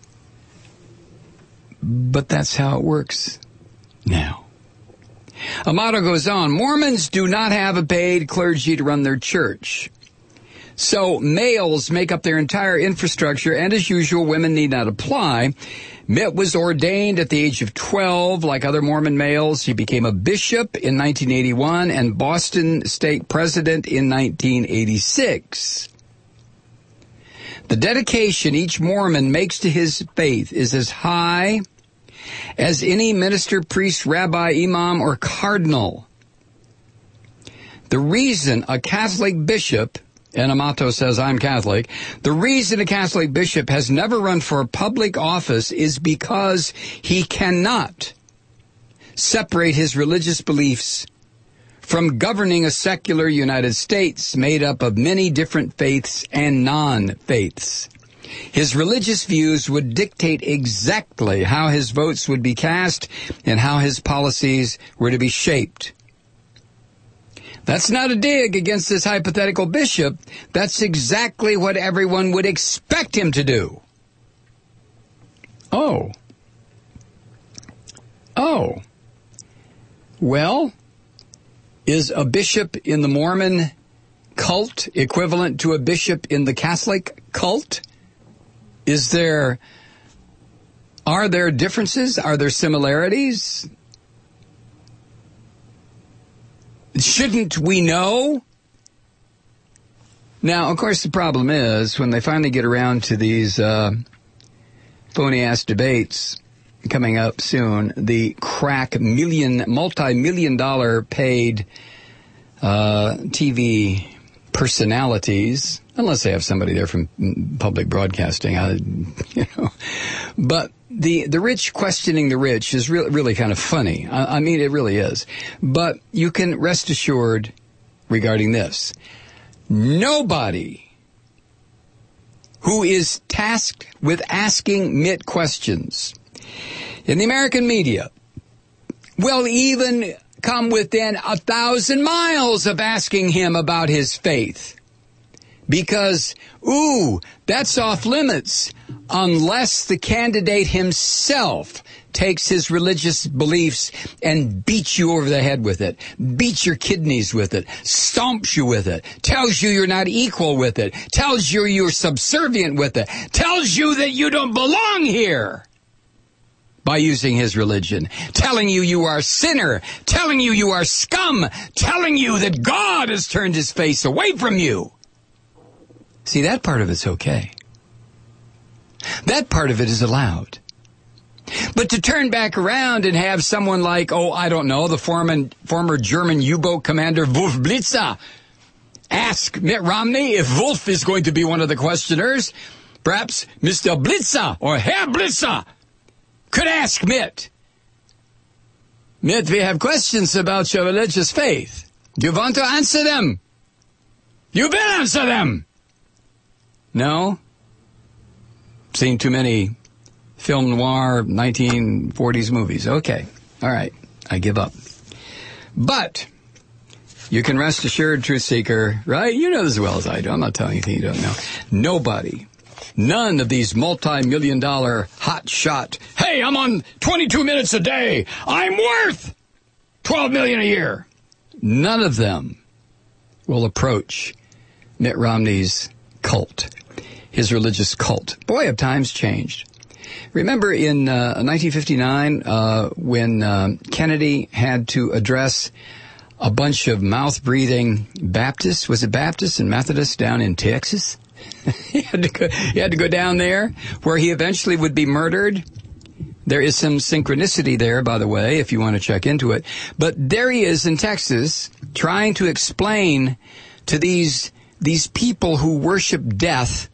But that's how it works now. Amato goes on, Mormons do not have a paid clergy to run their church. So males make up their entire infrastructure, and as usual, women need not apply. Mitt was ordained at the age of twelve. Like other Mormon males, he became a bishop in nineteen eighty-one and Boston State President in nineteen eighty-six. The dedication each Mormon makes to his faith is as high as any minister, priest, rabbi, imam, or cardinal. The reason a Catholic bishop, and Amato says, I'm Catholic, the reason a Catholic bishop has never run for public office is because he cannot separate his religious beliefs from governing a secular United States made up of many different faiths and non-faiths. His religious views would dictate exactly how his votes would be cast and how his policies were to be shaped. That's not a dig against this hypothetical bishop. That's exactly what everyone would expect him to do. Oh. Oh. Well, Is a bishop in the Mormon cult equivalent to a bishop in the Catholic cult? Is there, are there differences? Are there similarities? Shouldn't we know? Now, of course, the problem is when they finally get around to these uh, phony-ass debates coming up soon, the crack million, multi-million dollar paid uh, T V personalities, unless they have somebody there from public broadcasting, I, you know, but the the rich questioning the rich is really really kind of funny. I, I mean, it really is. But you can rest assured regarding this, nobody who is tasked with asking Mitt questions in the American media will even come within a thousand miles of asking him about his faith. Because, ooh, that's off limits unless the candidate himself takes his religious beliefs and beats you over the head with it, beats your kidneys with it, stomps you with it, tells you you're not equal with it, tells you you're subservient with it, tells you that you don't belong here by using his religion, telling you you are a sinner, telling you you are scum, telling you that God has turned his face away from you. See, that part of it's okay. That part of it is allowed. But to turn back around and have someone like, oh, I don't know, the former, former German U-boat commander Wolf Blitzer ask Mitt Romney if Wolf is going to be one of the questioners, perhaps Mister Blitzer or Herr Blitzer could ask Mitt, Mitt, we have questions about your religious faith. Do you want to answer them? You will answer them. No? Seen too many film noir nineteen forties movies. Okay. All right. I give up. But you can rest assured, truth seeker, right? You know as well as I do. I'm not telling you anything you don't know. Nobody, none of these multi-million dollar hot shot, hey, I'm on twenty-two minutes a day, I'm worth twelve million a year. None of them will approach Mitt Romney's cult, his religious cult. Boy, have times changed. Remember in uh, nineteen fifty-nine uh, when uh, Kennedy had to address a bunch of mouth-breathing Baptists, was it Baptists and Methodists down in Texas? he, had to go, he had to go down there where he eventually would be murdered. There is some synchronicity there, by the way, if you want to check into it. But there he is in Texas trying to explain to these these people who worship death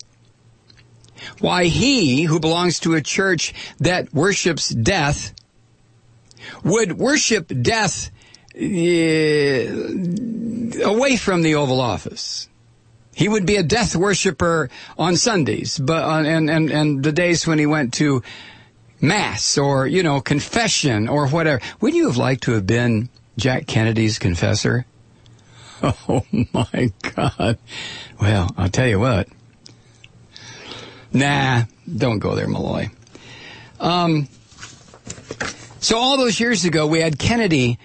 why he, who belongs to a church that worships death, would worship death uh, away from the Oval Office. He would be a death worshiper on Sundays, but on, and, and, and the days when he went to Mass or, you know, confession or whatever. Would you have liked to have been Jack Kennedy's confessor? Oh, my God. Well, I'll tell you what. Nah, don't go there, Malloy. Um, so all those years ago, we had Kennedy,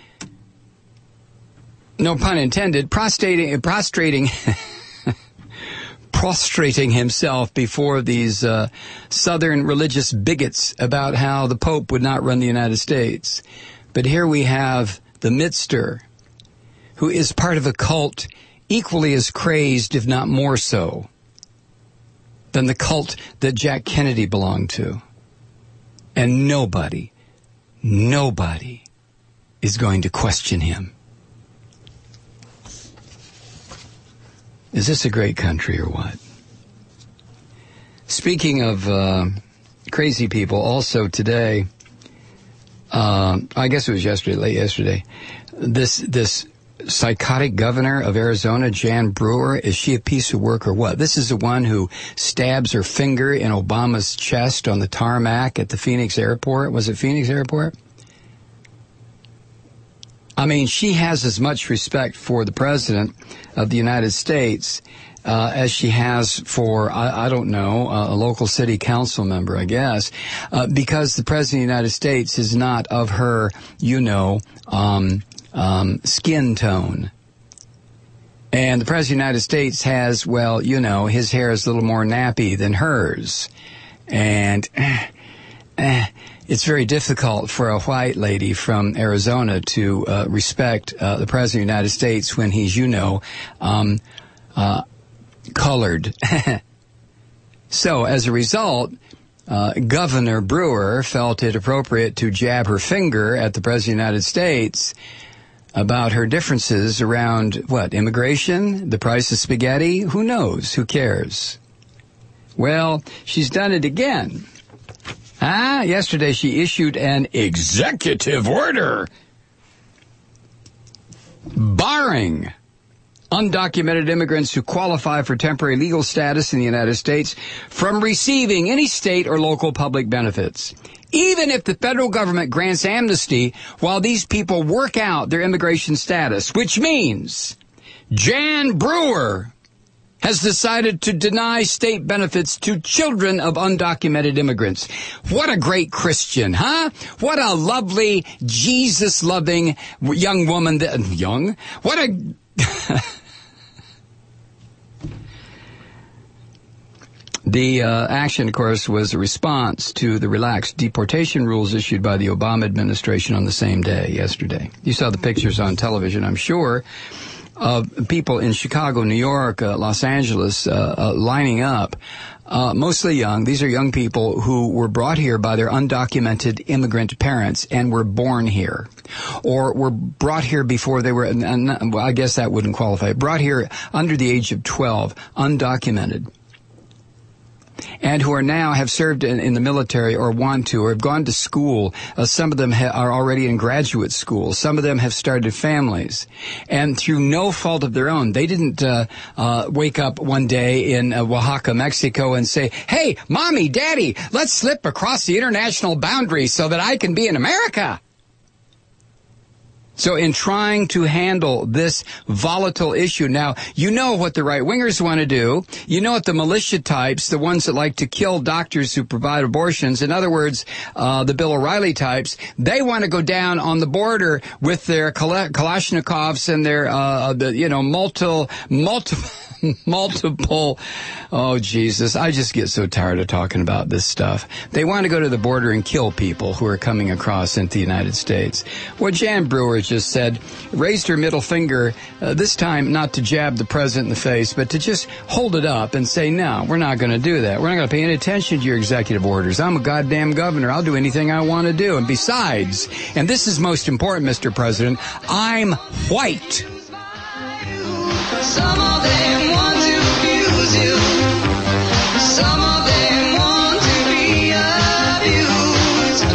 no pun intended, prostrating, prostrating, prostrating himself before these uh, Southern religious bigots about how the Pope would not run the United States. But here we have the Mittster, who is part of a cult equally as crazed, if not more so, than the cult that Jack Kennedy belonged to. And nobody, nobody is going to question him. Is this a great country or what? Speaking of uh, crazy people, also today, uh, I guess it was yesterday, late yesterday, this this psychotic governor of Arizona, Jan Brewer, is she a piece of work or what? This is the one who stabs her finger in Obama's chest on the tarmac at the Phoenix airport. Was it Phoenix airport? I mean, she has as much respect for the president of the United States uh, as she has for, I, I don't know, uh, a local city council member, I guess, uh, because the president of the United States is not of her, you know, um, um, skin tone. And the President of the United States has, well, you know, his hair is a little more nappy than hers. And eh, eh, it's very difficult for a white lady from Arizona to uh, respect uh, the President of the United States when he's, you know, um, uh, colored. So, as a result, uh, Governor Brewer felt it appropriate to jab her finger at the President of the United States about her differences around, what, immigration, the price of spaghetti? Who knows? Who cares? Well, she's done it again. Ah, yesterday she issued an executive order barring undocumented immigrants who qualify for temporary legal status in the United States from receiving any state or local public benefits, even if the federal government grants amnesty while these people work out their immigration status, which means Jan Brewer has decided to deny state benefits to children of undocumented immigrants. What a great Christian, huh? What a lovely, Jesus-loving young woman. That, young? What a... The uh, action, of course, was a response to the relaxed deportation rules issued by the Obama administration on the same day, yesterday. You saw the pictures on television, I'm sure, of people in Chicago, New York, uh, Los Angeles, uh, uh, lining up, uh, mostly young. These are young people who were brought here by their undocumented immigrant parents and were born here, or were brought here before they were, uh, well, I guess that wouldn't qualify, brought here under the age of twelve, undocumented, and who are now have served in, in the military or want to or have gone to school. Uh, some of them ha- are already in graduate school. Some of them have started families. And through no fault of their own, they didn't uh, uh, wake up one day in uh, Oaxaca, Mexico and say, hey, Mommy, Daddy, let's slip across the international boundary so that I can be in America. So in trying to handle this volatile issue, now, you know what the right-wingers want to do. You know what the militia types, the ones that like to kill doctors who provide abortions, in other words, uh, the Bill O'Reilly types, they want to go down on the border with their Kal- Kalashnikovs and their, uh, the, you know, multiple, multiple, multiple, oh, Jesus, I just get so tired of talking about this stuff. They want to go to the border and kill people who are coming across into the United States. What Jan Brewer just said, raised her middle finger, uh, this time not to jab the president in the face, but to just hold it up and say, no, we're not going to do that. We're not going to pay any attention to your executive orders. I'm a goddamn governor. I'll do anything I want to do. And besides, and this is most important, Mister President, I'm white. Some of them want to abuse you. Some of them want to be abused.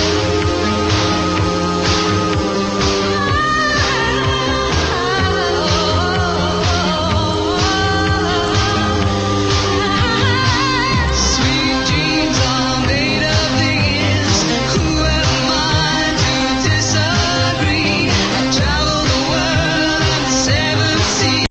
Sweet dreams are made of things. Who am I to disagree? I travel the world on seven seas.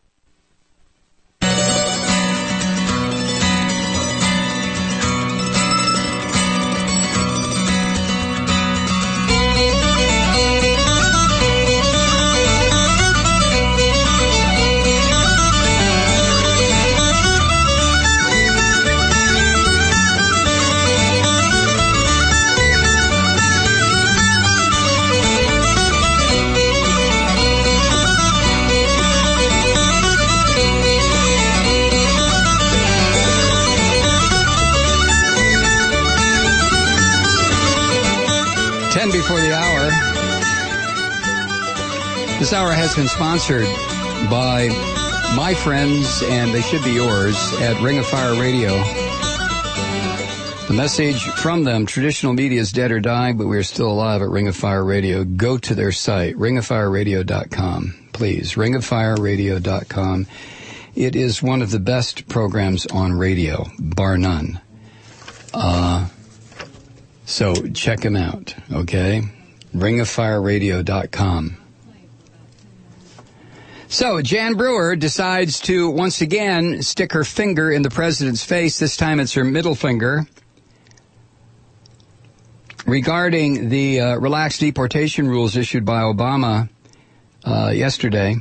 ten before the hour. This hour has been sponsored by my friends, and they should be yours, at Ring of Fire Radio. The message from them, traditional media is dead or dying, but we're still alive at Ring of Fire Radio. Go to their site, ring of fire radio dot com. Please, ring of fire radio dot com. It is one of the best programs on radio, bar none. Uh... So check him out, okay? ring of fire radio dot com. So Jan Brewer decides to once again stick her finger in the president's face. This time it's her middle finger. regarding the uh, relaxed deportation rules issued by Obama uh, yesterday.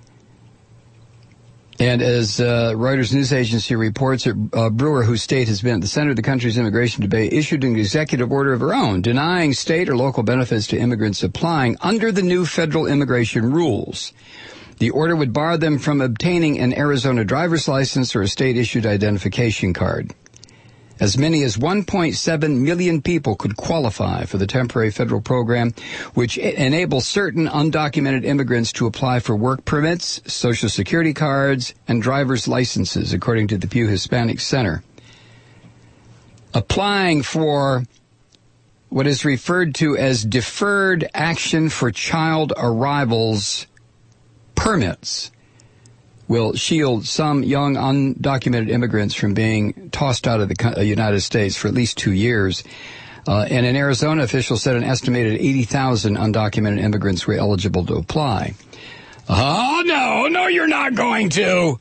And as uh, Reuters news agency reports, uh, Brewer, whose state has been at the center of the country's immigration debate, issued an executive order of her own denying state or local benefits to immigrants applying under the new federal immigration rules. The order would bar them from obtaining an Arizona driver's license or a state-issued identification card. As many as one point seven million people could qualify for the temporary federal program, which enables certain undocumented immigrants to apply for work permits, Social Security cards, and driver's licenses, according to the Pew Hispanic Center. Applying for what is referred to as Deferred Action for Child Arrivals permits will shield some young undocumented immigrants from being tossed out of the United States for at least two years. Uh, and in Arizona, officials said an estimated eighty thousand undocumented immigrants were eligible to apply. Oh, no, no, you're not going to.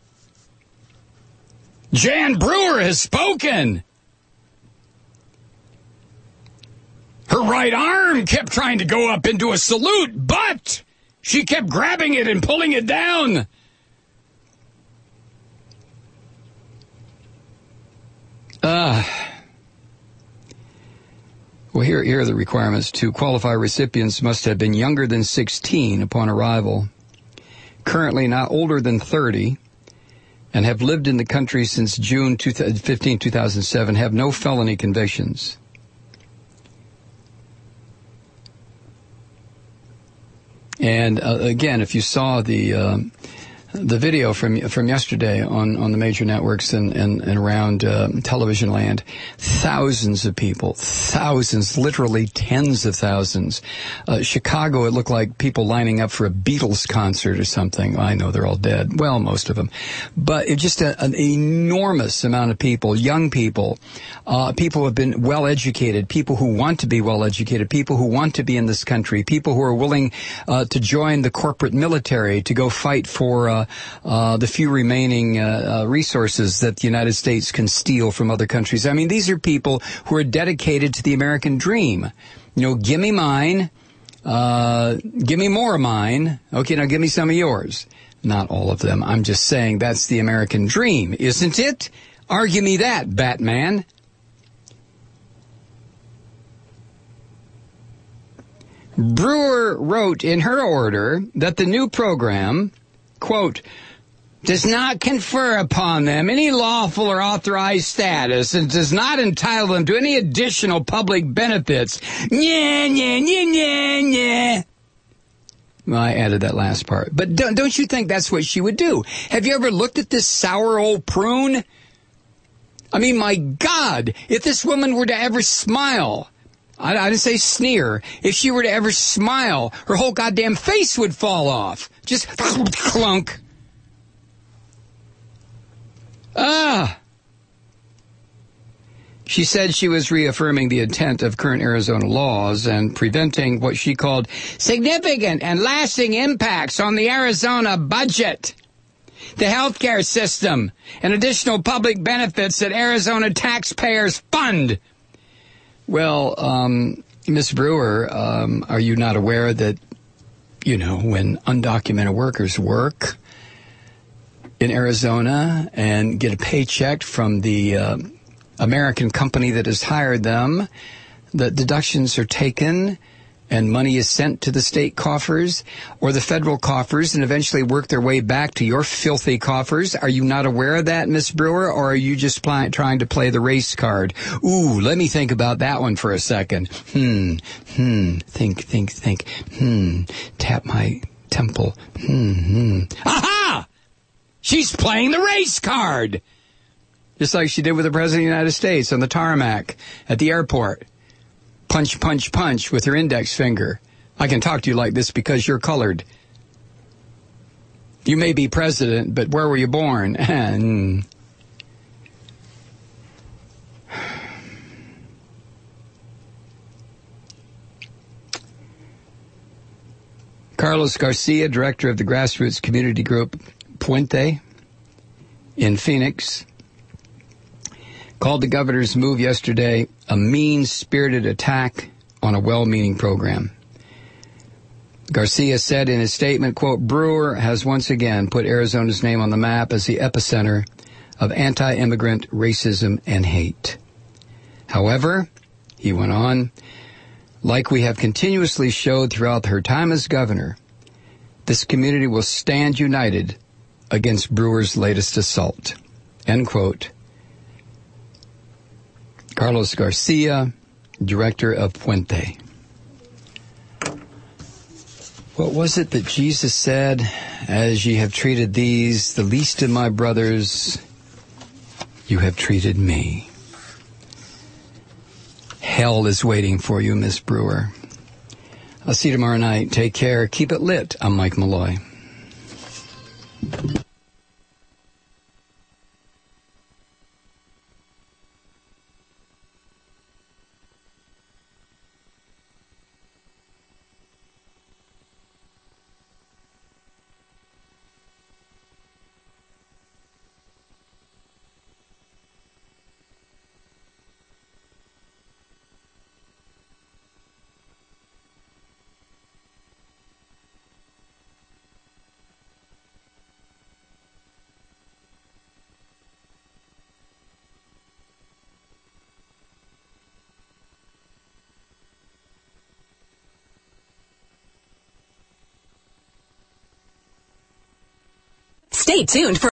Jan Brewer has spoken. Her right arm kept trying to go up into a salute, but she kept grabbing it and pulling it down. Uh, well, here, here are the requirements. To qualify, recipients must have been younger than sixteen upon arrival, currently not older than thirty, and have lived in the country since June fifteenth, two thousand seven, have no felony convictions. And uh, again, if you saw the uh, the video from from yesterday on, on the major networks and, and, and around uh, television land, thousands of people, thousands, literally tens of thousands. Uh, Chicago, it looked like people lining up for a Beatles concert or something. I know they're all dead. Well, most of them. But it's just a, an enormous amount of people, young people, uh, people who have been well educated, people who want to be well educated, people who want to be in this country, people who are willing uh, to join the corporate military to go fight for uh, uh, the few remaining uh, uh, resources that the United States can steal from other countries. I mean, these are people who are dedicated to the American dream. You know, give me mine, uh, give me more of mine. Okay, now give me some of yours. Not all of them. I'm just saying that's the American dream, isn't it? Argue me that, Batman. Brewer wrote in her order that the new program, quote, does not confer upon them any lawful or authorized status and does not entitle them to any additional public benefits. Nya, nya, nya, nya, nya. Well, I added that last part. But don't, don't you think that's what she would do? Have you ever looked at this sour old prune? I mean, my God, if this woman were to ever smile, I, I didn't say sneer, if she were to ever smile, her whole goddamn face would fall off. Just clunk. Ah. She said she was reaffirming the intent of current Arizona laws and preventing what she called significant and lasting impacts on the Arizona budget, the healthcare system, and additional public benefits that Arizona taxpayers fund. Well, um, Miz Brewer, um, are you not aware that, you know, when undocumented workers work in Arizona and get a paycheck from the uh, American company that has hired them, that deductions are taken and money is sent to the state coffers or the federal coffers and eventually work their way back to your filthy coffers? Are you not aware of that, Miss Brewer, or are you just pl- trying to play the race card? Ooh, let me think about that one for a second. Hmm, hmm, think, think, think. Hmm, tap my temple. Hmm, hmm. Aha! She's playing the race card! Just like she did with the President of the United States on the tarmac at the airport. Punch, punch, punch with her index finger. I can talk to you like this because you're colored. You may be president, but where were you born? And Carlos Garcia, director of the grassroots community group Puente in Phoenix, called the governor's move yesterday a mean-spirited attack on a well-meaning program. Garcia said in his statement, quote, Brewer has once again put Arizona's name on the map as the epicenter of anti-immigrant racism and hate. However, he went on, like we have continuously showed throughout her time as governor, this community will stand united against Brewer's latest assault. End quote. Carlos Garcia, director of Puente. What was it that Jesus said? As ye have treated these, the least of my brothers, you have treated me. Hell is waiting for you, Miss Brewer. I'll see you tomorrow night. Take care. Keep it lit. I'm Mike Malloy. Stay tuned for